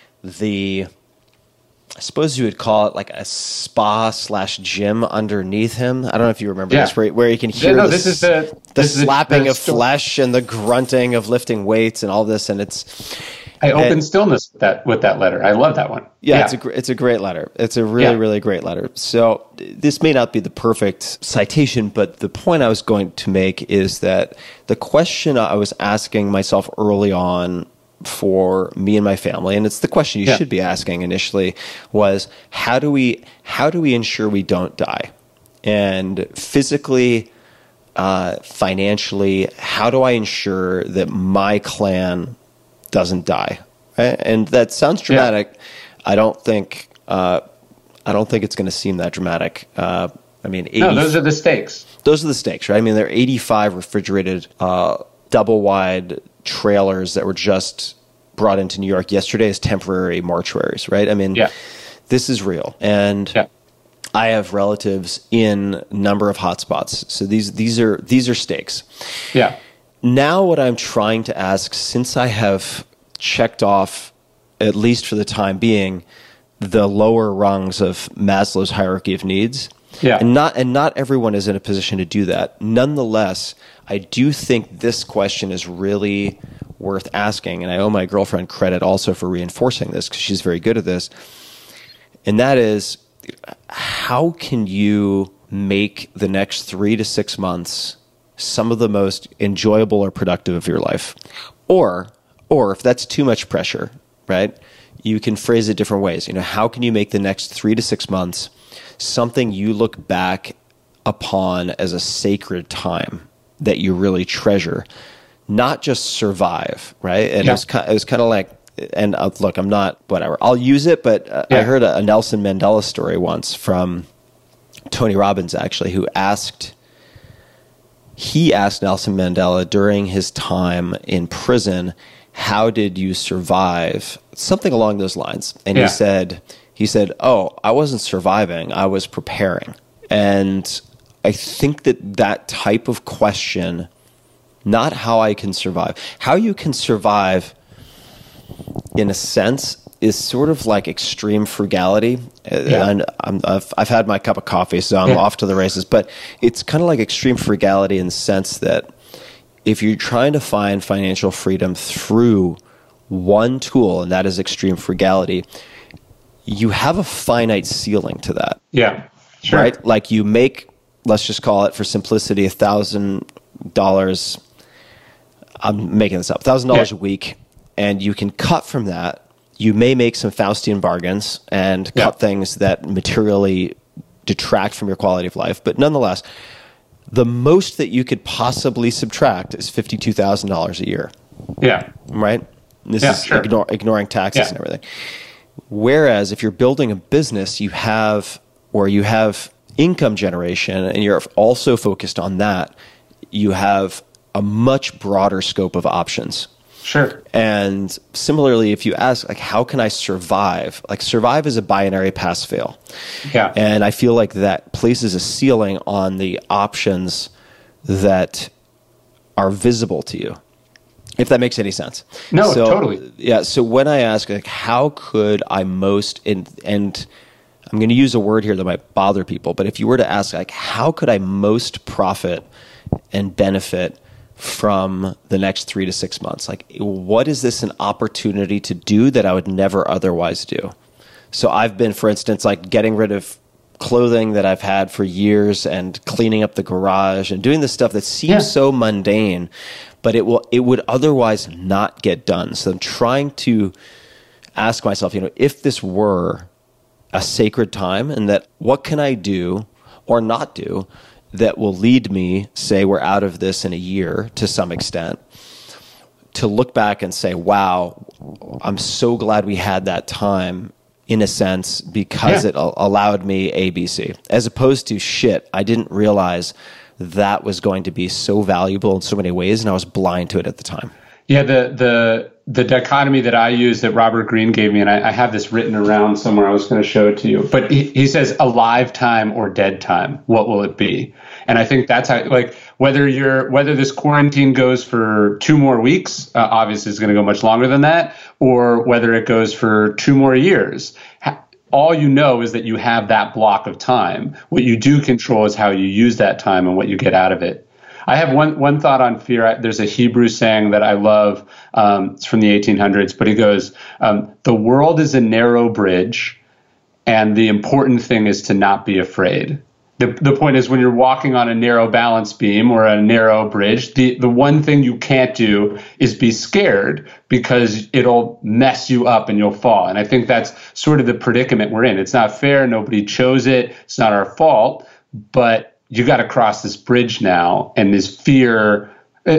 I suppose you would call it like a spa/gym underneath him. I don't know if you remember this, where you can hear the slapping of flesh and the grunting of lifting weights and all this, and it's. I opened stillness with that letter. I love that one. Yeah. It's a great letter. It's a really, really great letter. So this may not be the perfect citation, but the point I was going to make is that the question I was asking myself early on for me and my family, and it's the question you should be asking initially, was how do we ensure we don't die? And physically, financially, how do I ensure that my clan doesn't die? Right? And that sounds dramatic. I don't think it's going to seem that dramatic. I mean, those are the stakes. Those are the stakes, right? I mean, there are 85 refrigerated double wide trailers that were just brought into New York yesterday as temporary mortuaries, right? I mean, this is real. And I have relatives in a number of hotspots. So these are stakes. Yeah. Now what I'm trying to ask, since I have checked off, at least for the time being, the lower rungs of Maslow's hierarchy of needs. Yeah. And not everyone is in a position to do that. Nonetheless, I do think this question is really worth asking, and I owe my girlfriend credit also for reinforcing this because she's very good at this. And that is, how can you make the next 3 to 6 months some of the most enjoyable or productive of your life? Or if that's too much pressure, right? You can phrase it different ways. How can you make the next 3 to 6 months something you look back upon as a sacred time that you really treasure, not just survive, right? And it was kind of like, and look, I'm not, whatever, I'll use it, but I heard a Nelson Mandela story once from Tony Robbins, actually, who asked Nelson Mandela during his time in prison, how did you survive? Something along those lines. And he said, oh, I wasn't surviving, I was preparing. And I think that type of question, not how I can survive, how you can survive in a sense is sort of like extreme frugality. And I've had my cup of coffee, so I'm off to the races. But it's kind of like extreme frugality in the sense that if you're trying to find financial freedom through one tool, and that is extreme frugality, you have a finite ceiling to that. Yeah, sure. Right? Like you make, let's just call it for simplicity, $1,000. I'm making this up, $1,000 a week, and you can cut from that. You may make some Faustian bargains and cut things that materially detract from your quality of life. But nonetheless, the most that you could possibly subtract is $52,000 a year. Yeah. Right? And this is ignoring taxes and everything. Whereas if you're building a business, you have income generation and you're also focused on that, you have a much broader scope of options. Sure. And similarly, if you ask, like, how can I survive? Like, survive is a binary pass-fail. Yeah. And I feel like that places a ceiling on the options that are visible to you, if that makes any sense. No, totally. Yeah. So when I ask, like, how could I most, and I'm going to use a word here that might bother people, but if you were to ask, like, how could I most profit and benefit from the next 3 to 6 months? Like, what is this an opportunity to do that I would never otherwise do? So I've been, for instance, like getting rid of clothing that I've had for years and cleaning up the garage and doing this stuff that seems so mundane, but it would otherwise not get done. So I'm trying to ask myself, if this were a sacred time, and that what can I do or not do that will lead me, say we're out of this in a year to some extent, to look back and say, wow, I'm so glad we had that time, in a sense, because it allowed me ABC, as opposed to, shit, I didn't realize that was going to be so valuable in so many ways, and I was blind to it at the time. Yeah, the dichotomy that I use that Robert Greene gave me, and I have this written around somewhere, I was going to show it to you, but he says, alive time or dead time, what will it be? And I think that's how, like, whether this quarantine goes for 2 more weeks, obviously it's going to go much longer than that, or whether it goes for 2 more years, all you know is that you have that block of time. What you do control is how you use that time and what you get out of it. I have one thought on fear. There's a Hebrew saying that I love. It's from the 1800s, but he goes, the world is a narrow bridge, and the important thing is to not be afraid. The point is, when you're walking on a narrow balance beam or a narrow bridge, the one thing you can't do is be scared, because it'll mess you up and you'll fall. And I think that's sort of the predicament we're in. It's not fair. Nobody chose it. It's not our fault. But you got to cross this bridge now, and this fear,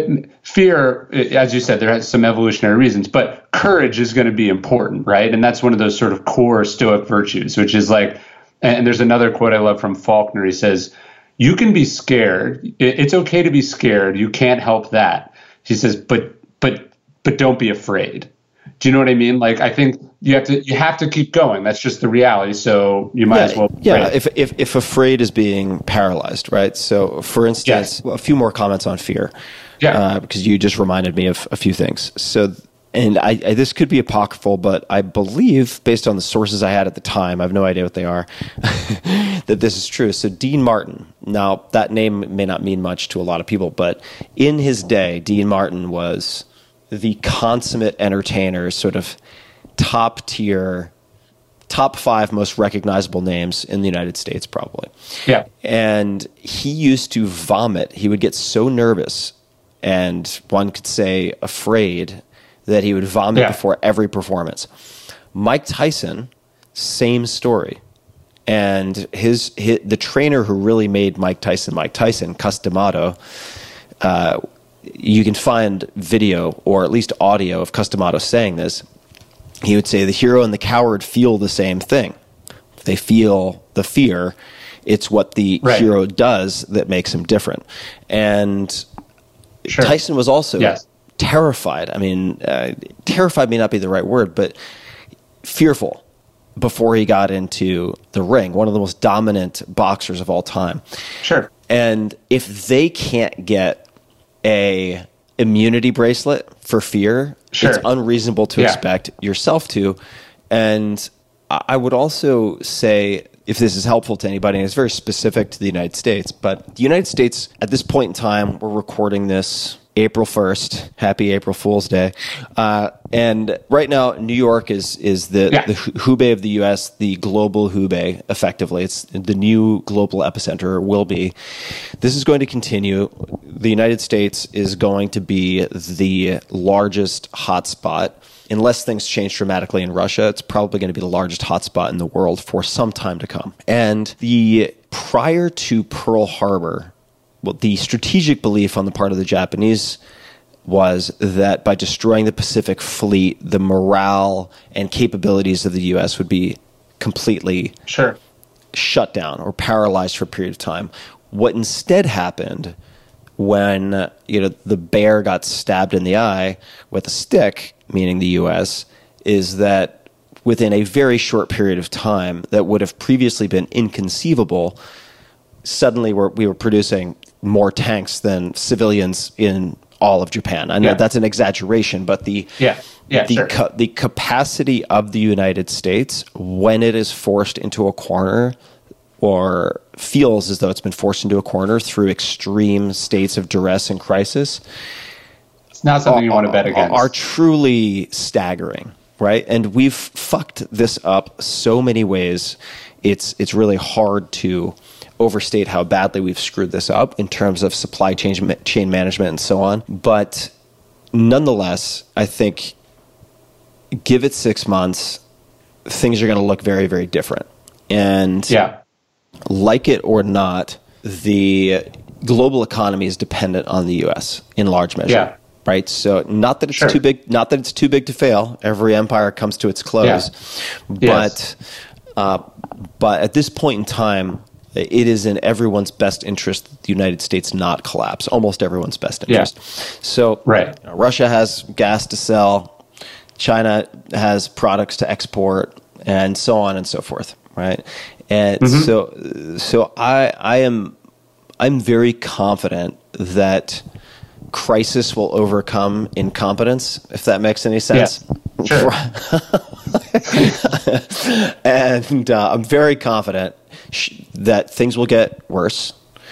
as you said, there has some evolutionary reasons, but courage is going to be important, right? And that's one of those sort of core Stoic virtues, which is like, and there's another quote I love from Faulkner. He says, you can be scared. It's okay to be scared. You can't help that. He says, but don't be afraid. Do you know what I mean? Like, I think you have to keep going. That's just the reality. So you might as well. Yeah. If afraid is being paralyzed, right? So for instance, a few more comments on fear. Yeah. Because you just reminded me of a few things. So, and this could be apocryphal, but I believe, based on the sources I had at the time, I have no idea what they are, that this is true. So Dean Martin, now that name may not mean much to a lot of people, but in his day, Dean Martin was the consummate entertainer, sort of top tier, top 5 most recognizable names in the United States, probably. Yeah. And he used to vomit. He would get so nervous, and one could say afraid, that he would vomit before every performance. Mike Tyson, same story. And the trainer who really made Mike Tyson, Cus D'Amato, you can find video or at least audio of Cus D'Amato saying this. He would say the hero and the coward feel the same thing. They feel the fear. It's what the hero does that makes him different. And Tyson was also terrified. I mean, terrified may not be the right word, but fearful before he got into the ring. One of the most dominant boxers of all time. Sure. And if they can't get a immunity bracelet for fear, it's unreasonable to expect yourself to. And I would also say, if this is helpful to anybody, and it's very specific to the United States, but the United States, at this point in time, we're recording this April 1st. Happy April Fool's Day. And right now, New York is the Hubei of the U.S., the global Hubei, effectively. It's the new global epicenter, or will be. This is going to continue. The United States is going to be the largest hotspot. Unless things change dramatically in Russia, it's probably going to be the largest hotspot in the world for some time to come. And prior to Pearl Harbor, the strategic belief on the part of the Japanese was that by destroying the Pacific Fleet, the morale and capabilities of the U.S. would be completely shut down or paralyzed for a period of time. What instead happened when the bear got stabbed in the eye with a stick, meaning the U.S., is that within a very short period of time that would have previously been inconceivable, suddenly we were producing more tanks than civilians in all of Japan. I know that's an exaggeration, but the capacity of the United States, when it is forced into a corner or feels as though it's been forced into a corner through extreme states of duress and crisis, it's not something you want to bet against, are truly staggering, right? And we've fucked this up so many ways. It's really hard to overstate how badly we've screwed this up in terms of supply chain management and so on. But nonetheless, I think give it 6 months, things are going to look very, very different. And like it or not, the global economy is dependent on the U.S. in large measure. Right, so not that it's too big, not that it's too big to fail. Every empire comes to its close, but at this point in time, it is in everyone's best interest that the United States not collapse. Almost everyone's best interest. So Russia has gas to sell, China has products to export, and so on and so forth. Right, and so I'm very confident that crisis will overcome incompetence, if that makes any sense. Sure. And I'm very confident that things will get worse.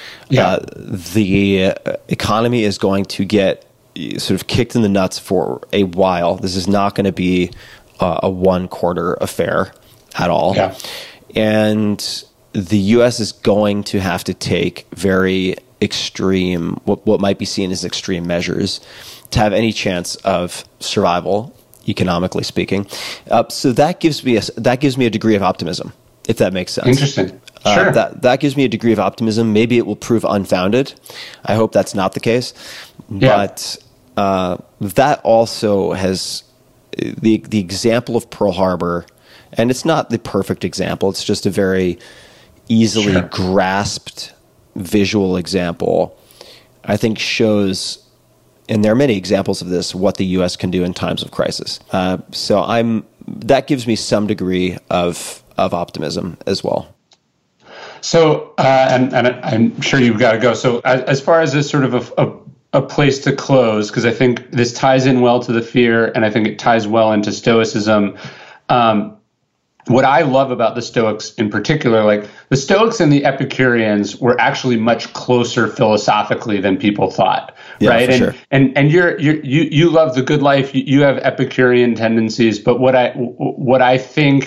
The economy is going to get sort of kicked in the nuts for a while. This is not going to be a one-quarter affair at all. And the U.S. is going to have to take very extreme, what might be seen as extreme measures to have any chance of survival, economically speaking. So that gives me a degree of optimism, if that makes sense. Interesting. Sure. That gives me a degree of optimism. Maybe it will prove unfounded. I hope that's not the case. But that also has the example of Pearl Harbor, and it's not the perfect example. It's just a very easily grasped visual example, I think shows, and there are many examples of this, what the U.S. can do in times of crisis. So that gives me some degree of optimism as well. So, and I'm sure you've got to go. So as far as this sort of a place to close, because I think this ties in well to the fear, and I think it ties well into Stoicism. What I love about the Stoics in particular, like the Stoics and the Epicureans were actually much closer philosophically than people thought, right? For sure. And you love the good life. You have Epicurean tendencies, but what I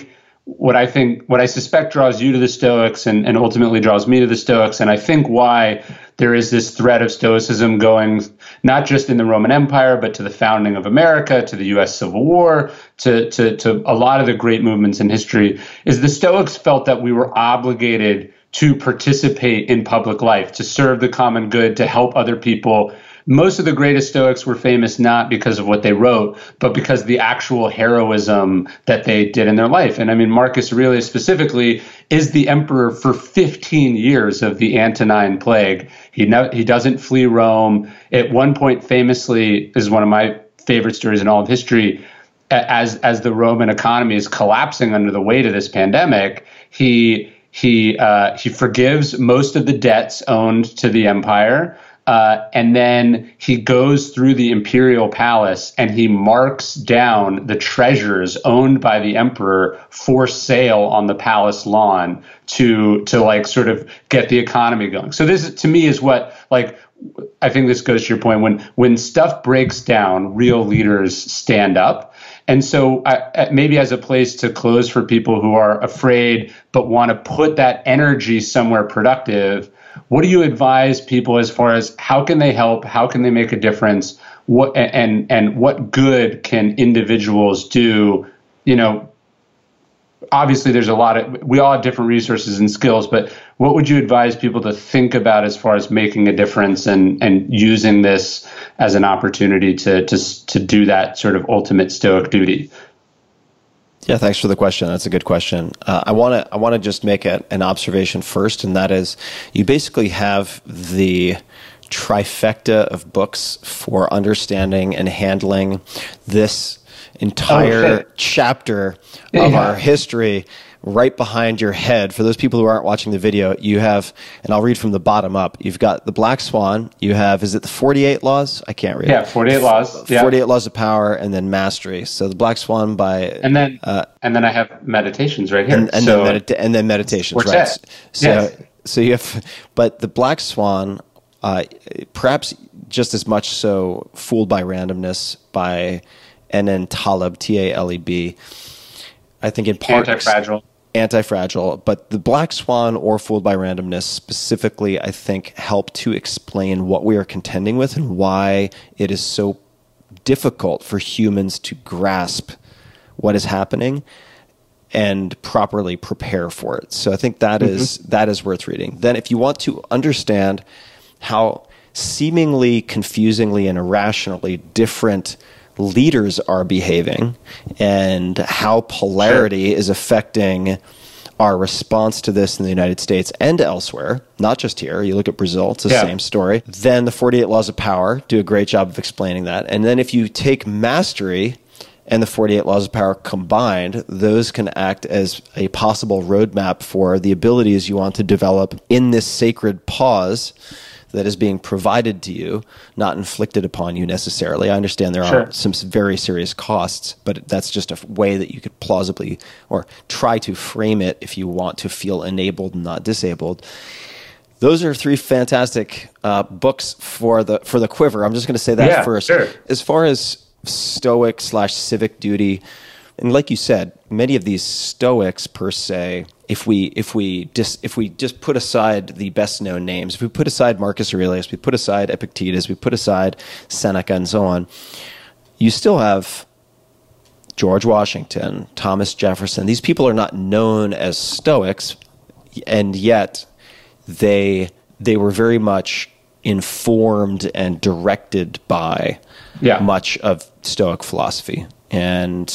suspect draws you to the Stoics and ultimately draws me to the Stoics, and I think why there is this thread of Stoicism going not just in the Roman Empire, but to the founding of America, to the U.S. Civil War, to a lot of the great movements in history, is the Stoics felt that we were obligated to participate in public life, to serve the common good, to help other people. Most of the greatest Stoics were famous not because of what they wrote, but because the actual heroism that they did in their life. And I mean, Marcus Aurelius specifically is the emperor for 15 years of the Antonine Plague. He doesn't flee Rome. At one point, famously, is one of my favorite stories in all of history, as the Roman economy is collapsing under the weight of this pandemic, he forgives most of the debts owed to the empire. And then he goes through the imperial palace and he marks down the treasures owned by the emperor for sale on the palace lawn to like sort of get the economy going. So this to me is what, like, I think this goes to your point, when stuff breaks down, real leaders stand up. And so maybe as a place to close for people who are afraid but want to put that energy somewhere productive, what do you advise people as far as how can they help? How can they make a difference? What and what good can individuals do? You know, obviously there's we all have different resources and skills, but what would you advise people to think about as far as making a difference and using this as an opportunity to do that sort of ultimate Stoic duty? Yeah, thanks for the question. That's a good question. I want to just make an observation first, and that is you basically have the trifecta of books for understanding and handling this entire chapter of our history right behind your head. For those people who aren't watching the video, you have, and I'll read from the bottom up, you've got the Black Swan, you have, is it the 48 Laws? I can't read it. Yeah, 48 Laws. Yeah. 48 Laws of Power, and then Mastery. So the Black Swan by... And then I have Meditations right here. And then Meditations, right? Yes. So you have... But the Black Swan, perhaps just as much so Fooled by Randomness by N.N. Taleb, T-A-L-E-B, I think in part... Anti-Fragile, but the Black Swan or Fooled by Randomness specifically, I think, help to explain what we are contending with and why it is so difficult for humans to grasp what is happening and properly prepare for it. So I think that is worth reading. Then if you want to understand how seemingly confusingly and irrationally different leaders are behaving and how polarity is affecting our response to this in the United States and elsewhere, not just here. You look at Brazil, it's the same story. Then the 48 Laws of Power do a great job of explaining that. And then if you take Mastery and the 48 Laws of Power combined, those can act as a possible roadmap for the abilities you want to develop in this sacred pause that is being provided to you, not inflicted upon you necessarily. I understand there are some very serious costs, but that's just a way that you could plausibly or try to frame it if you want to feel enabled and not disabled. Those are three fantastic books for the quiver. I'm just going to say that first. Sure. As far as Stoic/civic duty, and like you said, many of these Stoics per se, if we just put aside the best known names, if we put aside Marcus Aurelius, we put aside Epictetus, we put aside Seneca and so on, you still have George Washington, Thomas Jefferson. These people are not known as Stoics, and yet they were very much informed and directed by much of Stoic philosophy. And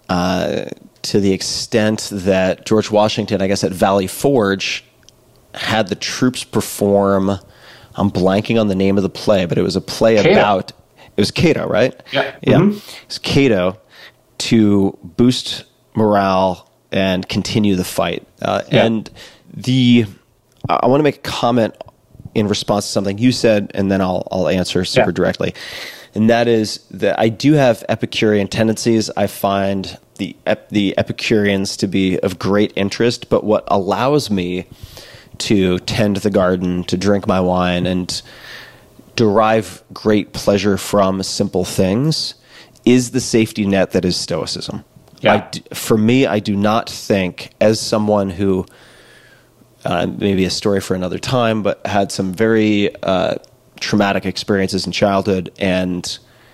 to the extent that George Washington, I guess at Valley Forge, had the troops perform, I'm blanking on the name of the play, but it was a play about, it was Cato, right? Yeah. Mm-hmm. It was Cato to boost morale and continue the fight. And I want to make a comment in response to something you said, and then I'll answer super directly. And that is that I do have Epicurean tendencies. I find the Epicureans to be of great interest, but what allows me to tend the garden, to drink my wine, and derive great pleasure from simple things is the safety net that is Stoicism. Yeah. For me, I do not think, as someone who, maybe a story for another time, but had some very traumatic experiences in childhood and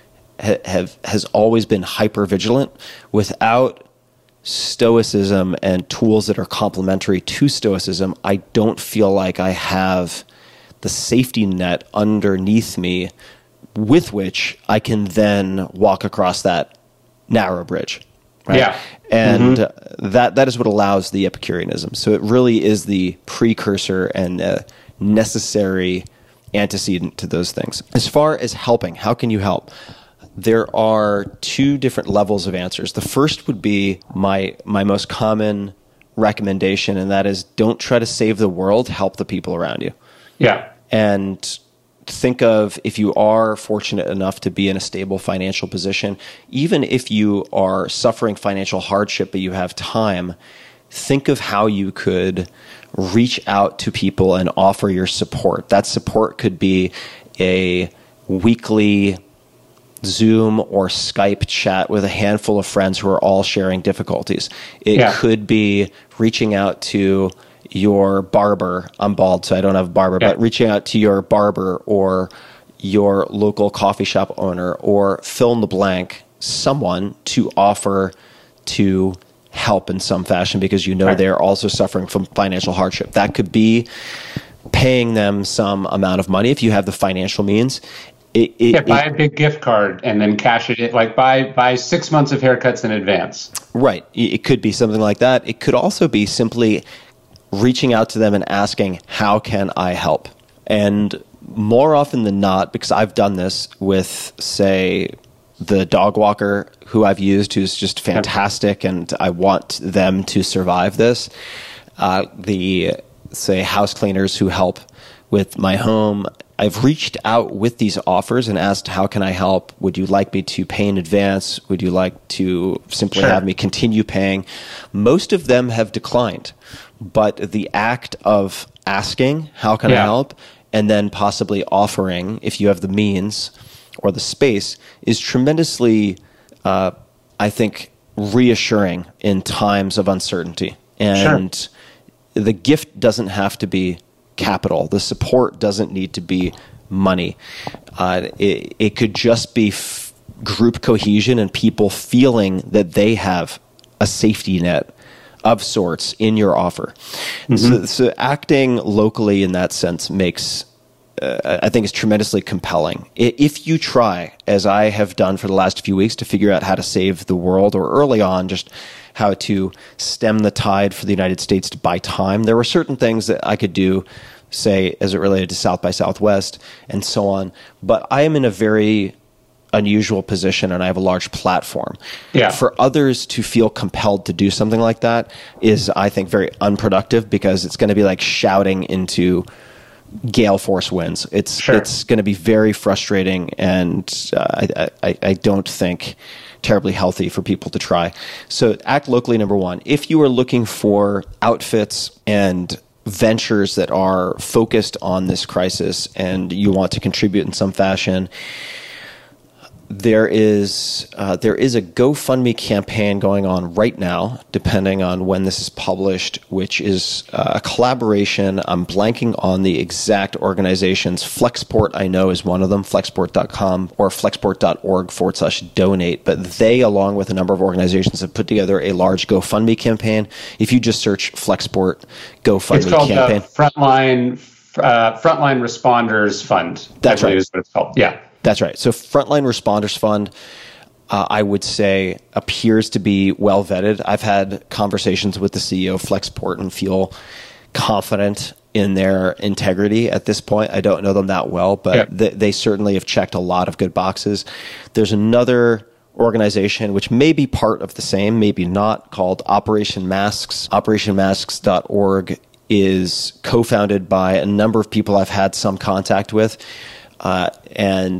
has always been hyper vigilant, without Stoicism and tools that are complementary to Stoicism, I don't feel like I have the safety net underneath me with which I can then walk across that narrow bridge. Right? Yeah. And that is what allows the Epicureanism. So it really is the precursor and necessary antecedent to those things. As far as helping, how can you help? There are two different levels of answers. The first would be my most common recommendation, and that is don't try to save the world, help the people around you. Yeah. And think of, if you are fortunate enough to be in a stable financial position, even if you are suffering financial hardship but you have time, think of how you could reach out to people and offer your support. That support could be a weekly Zoom or Skype chat with a handful of friends who are all sharing difficulties. It could be reaching out to your barber. I'm bald, so I don't have a barber, but reaching out to your barber or your local coffee shop owner, or fill in the blank, someone to offer to help in some fashion because you know they're also suffering from financial hardship. That could be paying them some amount of money if you have the financial means. Buy a big gift card and then cash it in, like buy 6 months of haircuts in advance. Right. It could be something like that. It could also be simply reaching out to them and asking, how can I help? And more often than not, because I've done this with, say, the dog walker who I've used, who's just fantastic, and I want them to survive this. The, say, house cleaners who help with my home, I've reached out with these offers and asked, how can I help? Would you like me to pay in advance? Would you like to simply have me continue paying? Most of them have declined, but the act of asking, how can I help? And then possibly offering, if you have the means or the space, is tremendously, I think, reassuring in times of uncertainty. And the gift doesn't have to be capital. The support doesn't need to be money. It could just be group cohesion and people feeling that they have a safety net of sorts in your offer. So acting locally in that sense makes, I think, is tremendously compelling. If you try, as I have done for the last few weeks, to figure out how to save the world, or early on, just how to stem the tide for the United States to buy time, there were certain things that I could do, say, as it related to South by Southwest and so on. But I am in a very unusual position and I have a large platform. For others to feel compelled to do something like that is, I think, very unproductive, because it's going to be like shouting into gale force winds. It's going to be very frustrating, and I don't think terribly healthy for people to try. So act locally, number one. If you are looking for outfits and ventures that are focused on this crisis and you want to contribute in some fashion, there is a GoFundMe campaign going on right now, depending on when this is published, which is a collaboration. I'm blanking on the exact organizations. Flexport, I know, is one of them, flexport.com or flexport.org/donate. But they, along with a number of organizations, have put together a large GoFundMe campaign. If you just search Flexport GoFundMe campaign. It's called the Frontline Responders Fund. That's right. Is what it's called. Yeah. That's right. So Frontline Responders Fund, I would say, appears to be well vetted. I've had conversations with the CEO of Flexport and feel confident in their integrity at this point. I don't know them that well, but they certainly have checked a lot of good boxes. There's another organization which may be part of the same, maybe not, called Operation Masks. OperationMasks.org is co-founded by a number of people I've had some contact with. And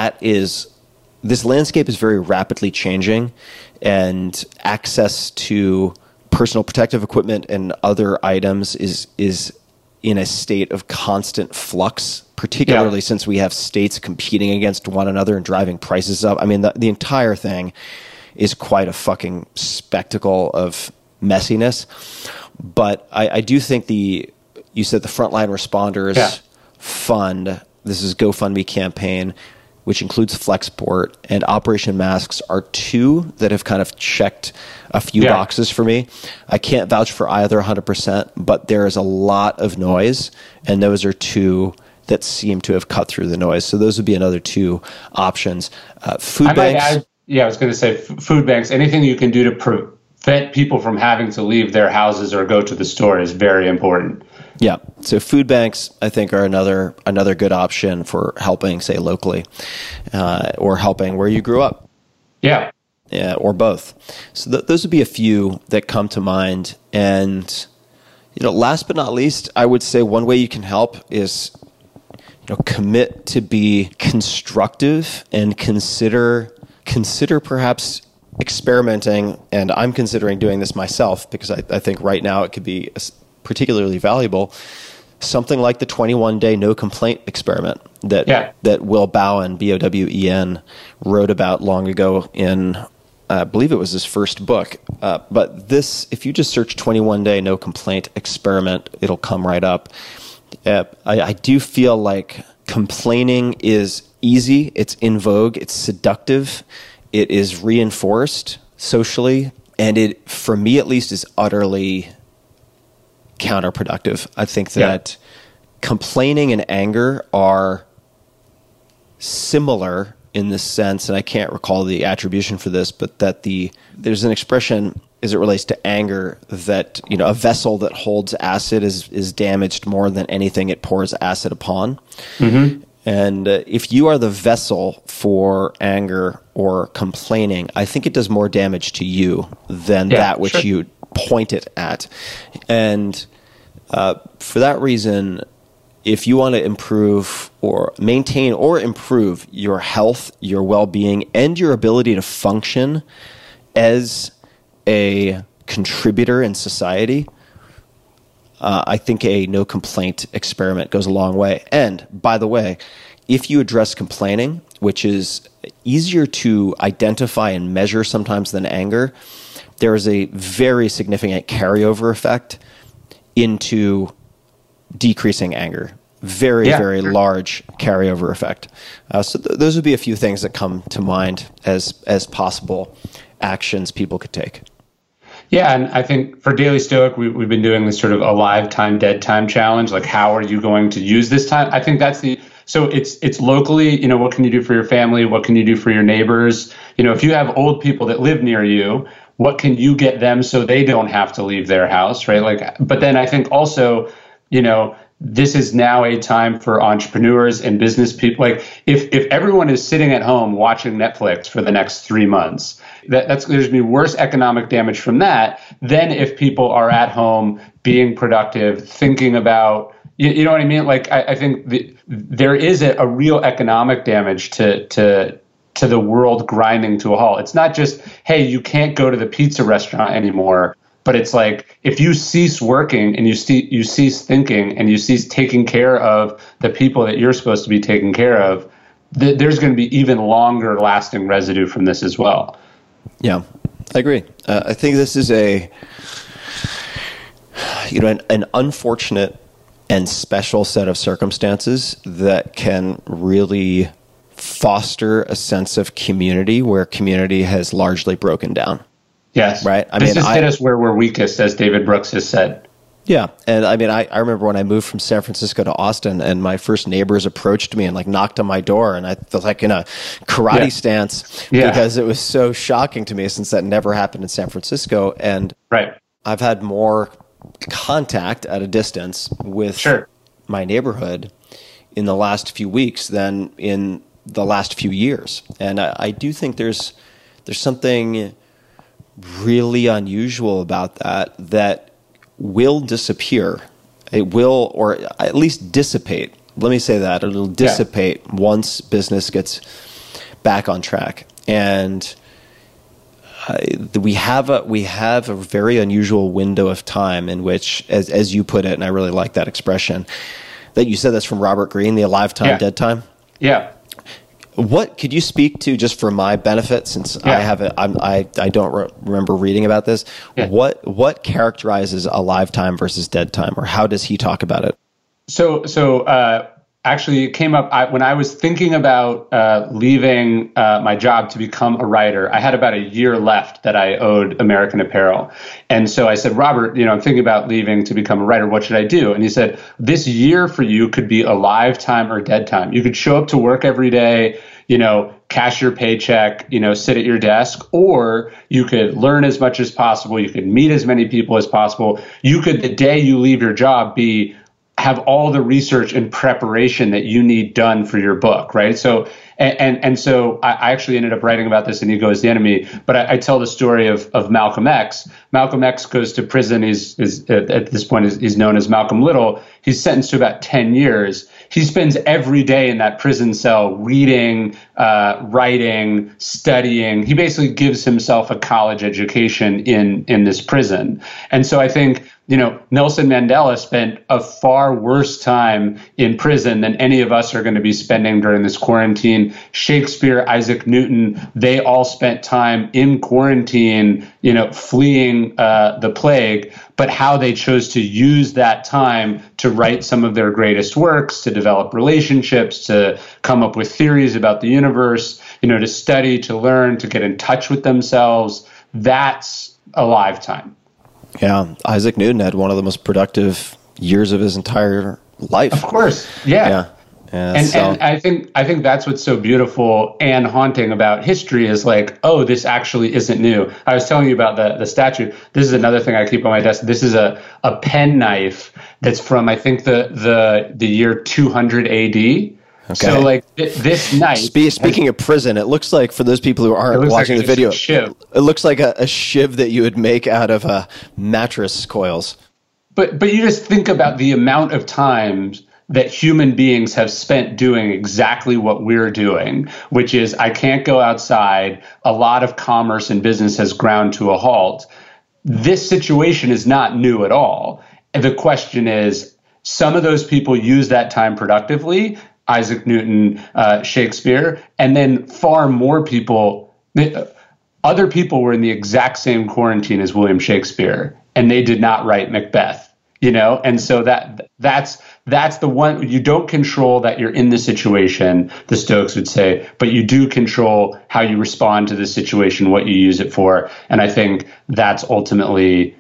this landscape is very rapidly changing, and access to personal protective equipment and other items is in a state of constant flux, particularly since we have states competing against one another and driving prices up. I mean, the entire thing is quite a fucking spectacle of messiness. But I do think you said the Frontline Responders Fund, this is GoFundMe campaign, which includes Flexport and Operation Masks, are two that have kind of checked a few boxes for me. I can't vouch for either 100%, but there is a lot of noise, and those are two that seem to have cut through the noise. So those would be another two options. Food banks. I was going to say food banks. Anything you can do to prevent people from having to leave their houses or go to the store is very important. Yeah. So food banks, I think, are another good option for helping, say, locally, or helping where you grew up. Yeah, or both. So those would be a few that come to mind. And, last but not least, I would say one way you can help is, commit to be constructive and consider perhaps experimenting. And I'm considering doing this myself because I think right now it could be particularly valuable, something like the 21-day no complaint experiment that Will Bowen, Bowen, wrote about long ago in, I believe it was his first book. But this, if you just search 21-day no complaint experiment, it'll come right up. I do feel like complaining is easy, it's in vogue, it's seductive, it is reinforced socially, and it, for me at least, is utterly counterproductive. I think that complaining and anger are similar in the sense, and I can't recall the attribution for this, but that there's an expression as it relates to anger that, a vessel that holds acid is damaged more than anything it pours acid upon. Mm-hmm. And if you are the vessel for anger or complaining, I think it does more damage to you than that which you point it at. And for that reason, if you want to improve or maintain or improve your health, your well-being, and your ability to function as a contributor in society, I think a no complaint experiment goes a long way. And by the way, if you address complaining, which is easier to identify and measure sometimes than anger, there is a very significant carryover effect into decreasing anger. Very large carryover effect. So those would be a few things that come to mind as possible actions people could take. Yeah, and I think for Daily Stoic, we've been doing this sort of alive time, dead time challenge. Like, how are you going to use this time? I think so it's locally, what can you do for your family? What can you do for your neighbors? If you have old people that live near you, what can you get them so they don't have to leave their house, right? But then I think also, this is now a time for entrepreneurs and business people. Like, if everyone is sitting at home watching Netflix for the next 3 months, there's going to be worse economic damage from that than if people are at home being productive, thinking about, you know what I mean? Like, I think there is a real economic damage to the world grinding to a halt. It's not just, hey, you can't go to the pizza restaurant anymore, but it's like, if you cease working and you cease thinking and you cease taking care of the people that you're supposed to be taking care of, there's going to be even longer lasting residue from this as well. Yeah, I agree. I think this is an unfortunate and special set of circumstances that can really foster a sense of community where community has largely broken down. Yes. Right. This has hit us where we're weakest, as David Brooks has said. Yeah. And I remember when I moved from San Francisco to Austin and my first neighbors approached me and knocked on my door, and I felt like in a karate stance because it was so shocking to me since that never happened in San Francisco. And I've had more contact at a distance with my neighborhood in the last few weeks than in the last few years. And I do think there's something really unusual about that will disappear It will, or at least dissipate. Let me say that. It'll dissipate once business gets back on track. And we have a very unusual window of time in which, as you put it, and I really like that expression, that you said that's from Robert Greene, the alive time, dead time. Yeah. What could you speak to, just for my benefit, since I don't remember reading about this? Yeah. What characterizes alive time versus dead time, or how does he talk about it? So actually, it came up when I was thinking about leaving my job to become a writer. I had about a year left that I owed American Apparel. And so I said, Robert, I'm thinking about leaving to become a writer. What should I do? And he said, this year for you could be alive time or dead time. You could show up to work every day, cash your paycheck, sit at your desk, or you could learn as much as possible. You could meet as many people as possible. You could, the day you leave your job, have all the research and preparation that you need done for your book, right? So, and so I actually ended up writing about this in Ego is the Enemy, but I tell the story of Malcolm X. Malcolm X goes to prison. He's at this point, he's known as Malcolm Little. He's sentenced to about 10 years. He spends every day in that prison cell reading, writing, studying. He basically gives himself a college education in this prison. And so I think, Nelson Mandela spent a far worse time in prison than any of us are going to be spending during this quarantine. Shakespeare, Isaac Newton, they all spent time in quarantine, fleeing the plague, but how they chose to use that time to write some of their greatest works, to develop relationships, to come up with theories about the universe, to study, to learn, to get in touch with themselves. That's a lifetime. Yeah, Isaac Newton had one of the most productive years of his entire life. Of course, yeah. And I think that's what's so beautiful and haunting about history is like, oh, this actually isn't new. I was telling you about the statue. This is another thing I keep on my desk. This is a penknife that's from, I think, the year 200 AD. Okay. So like this knife. Speaking of prison, it looks like, for those people who aren't watching the video, it looks like a shiv that you would make out of mattress coils. But you just think about the amount of times that human beings have spent doing exactly what we're doing, which is I can't go outside. A lot of commerce and business has ground to a halt. This situation is not new at all. And the question is, some of those people use that time productively. Isaac Newton, Shakespeare, and then far more people, other people were in the exact same quarantine as William Shakespeare, and they did not write Macbeth, and so that's the one. You don't control that you're in the situation, the Stoics would say, but you do control how you respond to the situation, what you use it for, and I think that's ultimately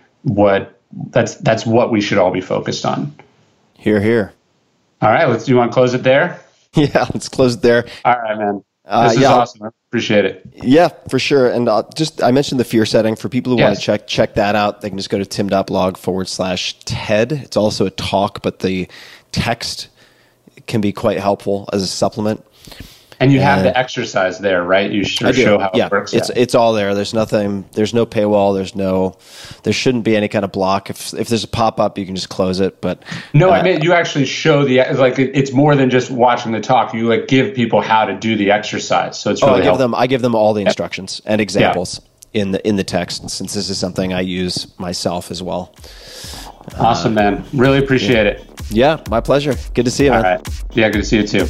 that's what we should all be focused on. Hear, hear. All right, you want to close it there? Yeah, let's close it there. All right, man. This is awesome. I appreciate it. Yeah, for sure. And I mentioned the fear setting. For people who want to check that out, they can just go to tim.blog/TED. It's also a talk, but the text can be quite helpful as a supplement. And you have the exercise there, right? You show how it works. It's all there. There's nothing. There's no paywall. There shouldn't be any kind of block. If there's a pop up, you can just close it. But no, I mean you actually show it's more than just watching the talk. You give people how to do the exercise. So it's really I give them all the instructions and examples in the text, since this is something I use myself as well. Awesome, man. Really appreciate it. Yeah, my pleasure. Good to see you, man. All right. Yeah, good to see you too.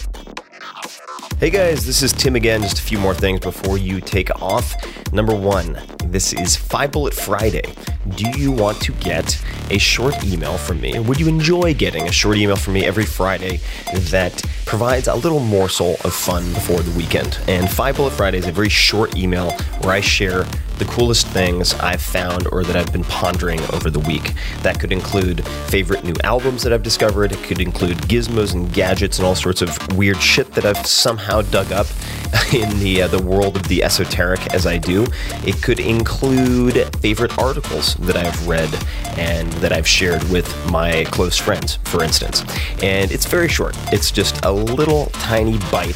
Hey guys, this is Tim again. Just a few more things before you take off. Number one, this is 5 Bullet Friday. Do you want to get a short email from me? Would you enjoy getting a short email from me every Friday that provides a little morsel of fun before the weekend? And 5 Bullet Friday is a very short email where I share the coolest things I've found or that I've been pondering over the week. That could include favorite new albums that I've discovered. It could include gizmos and gadgets and all sorts of weird shit that I've somehow dug up in the world of the esoteric as I do. It could include favorite articles that I've read and that I've shared with my close friends, for instance. And it's very short. It's just a little tiny bite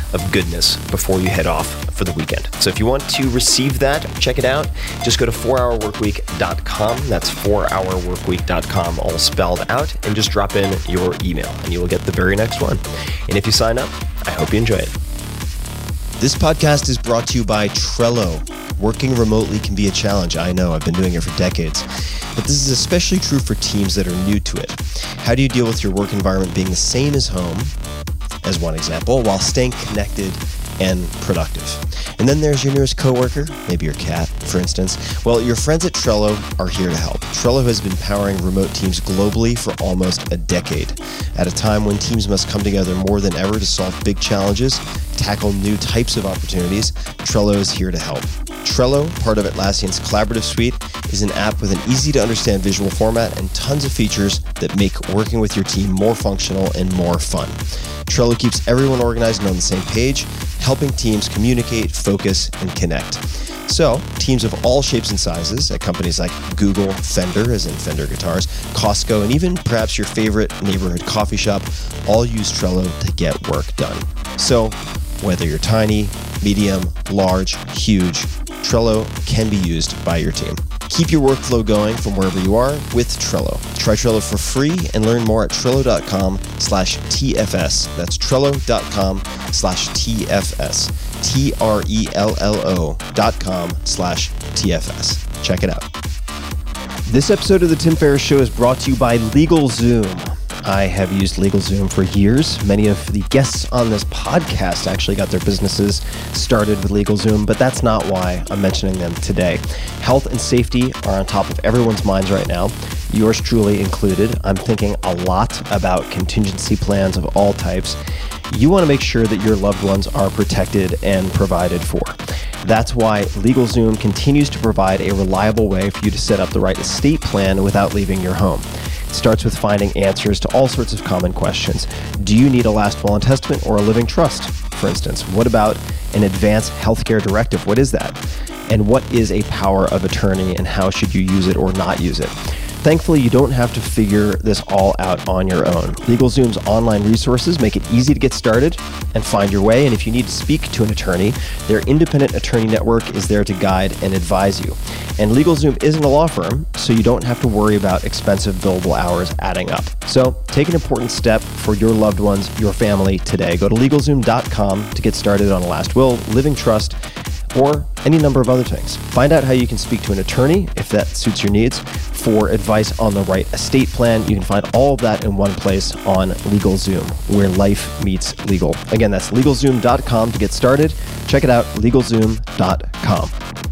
of goodness before you head off for the weekend. So if you want to receive that, check it out. Just go to 4hourworkweek.com. That's 4hourworkweek.com, all spelled out, and just drop in your email, and you will get the very next one. And if you sign up, I hope you enjoy it. This podcast is brought to you by Trello. Working remotely can be a challenge. I know, I've been doing it for decades. But this is especially true for teams that are new to it. How do you deal with your work environment being the same as home, as one example, while staying connected and productive? And then there's your nearest coworker, maybe your cat, for instance. Well, your friends at Trello are here to help. Trello has been powering remote teams globally for almost a decade. At a time when teams must come together more than ever to solve big challenges, tackle new types of opportunities, Trello is here to help. Trello, part of Atlassian's Collaborative Suite, is an app with an easy-to-understand visual format and tons of features that make working with your team more functional and more fun. Trello keeps everyone organized and on the same page, helping teams communicate, focus, and connect. So, teams of all shapes and sizes at companies like Google, Fender, as in Fender guitars, Costco, and even perhaps your favorite neighborhood coffee shop, all use Trello to get work done. So, whether you're tiny, medium, large, huge, Trello can be used by your team. Keep your workflow going from wherever you are with Trello. Try Trello for free and learn more at Trello.com/TFS. That's Trello.com/TFS. Trello.com/TFS. Check it out. This episode of The Tim Ferriss Show is brought to you by LegalZoom. I have used LegalZoom for years. Many of the guests on this podcast actually got their businesses started with LegalZoom, but that's not why I'm mentioning them today. Health and safety are on top of everyone's minds right now, yours truly included. I'm thinking a lot about contingency plans of all types. You want to make sure that your loved ones are protected and provided for. That's why LegalZoom continues to provide a reliable way for you to set up the right estate plan without leaving your home. It starts with finding answers to all sorts of common questions. Do you need a last will and testament or a living trust, for instance? What about an advanced healthcare directive? What is that? And what is a power of attorney, and how should you use it or not use it? Thankfully, you don't have to figure this all out on your own. LegalZoom's online resources make it easy to get started and find your way. And if you need to speak to an attorney, their independent attorney network is there to guide and advise you. And LegalZoom isn't a law firm, so you don't have to worry about expensive billable hours adding up. So take an important step for your loved ones, your family today. Go to LegalZoom.com to get started on a last will, living trust, or any number of other things. Find out how you can speak to an attorney if that suits your needs. For advice on the right estate plan, you can find all of that in one place on LegalZoom, where life meets legal. Again, that's LegalZoom.com to get started. Check it out, LegalZoom.com.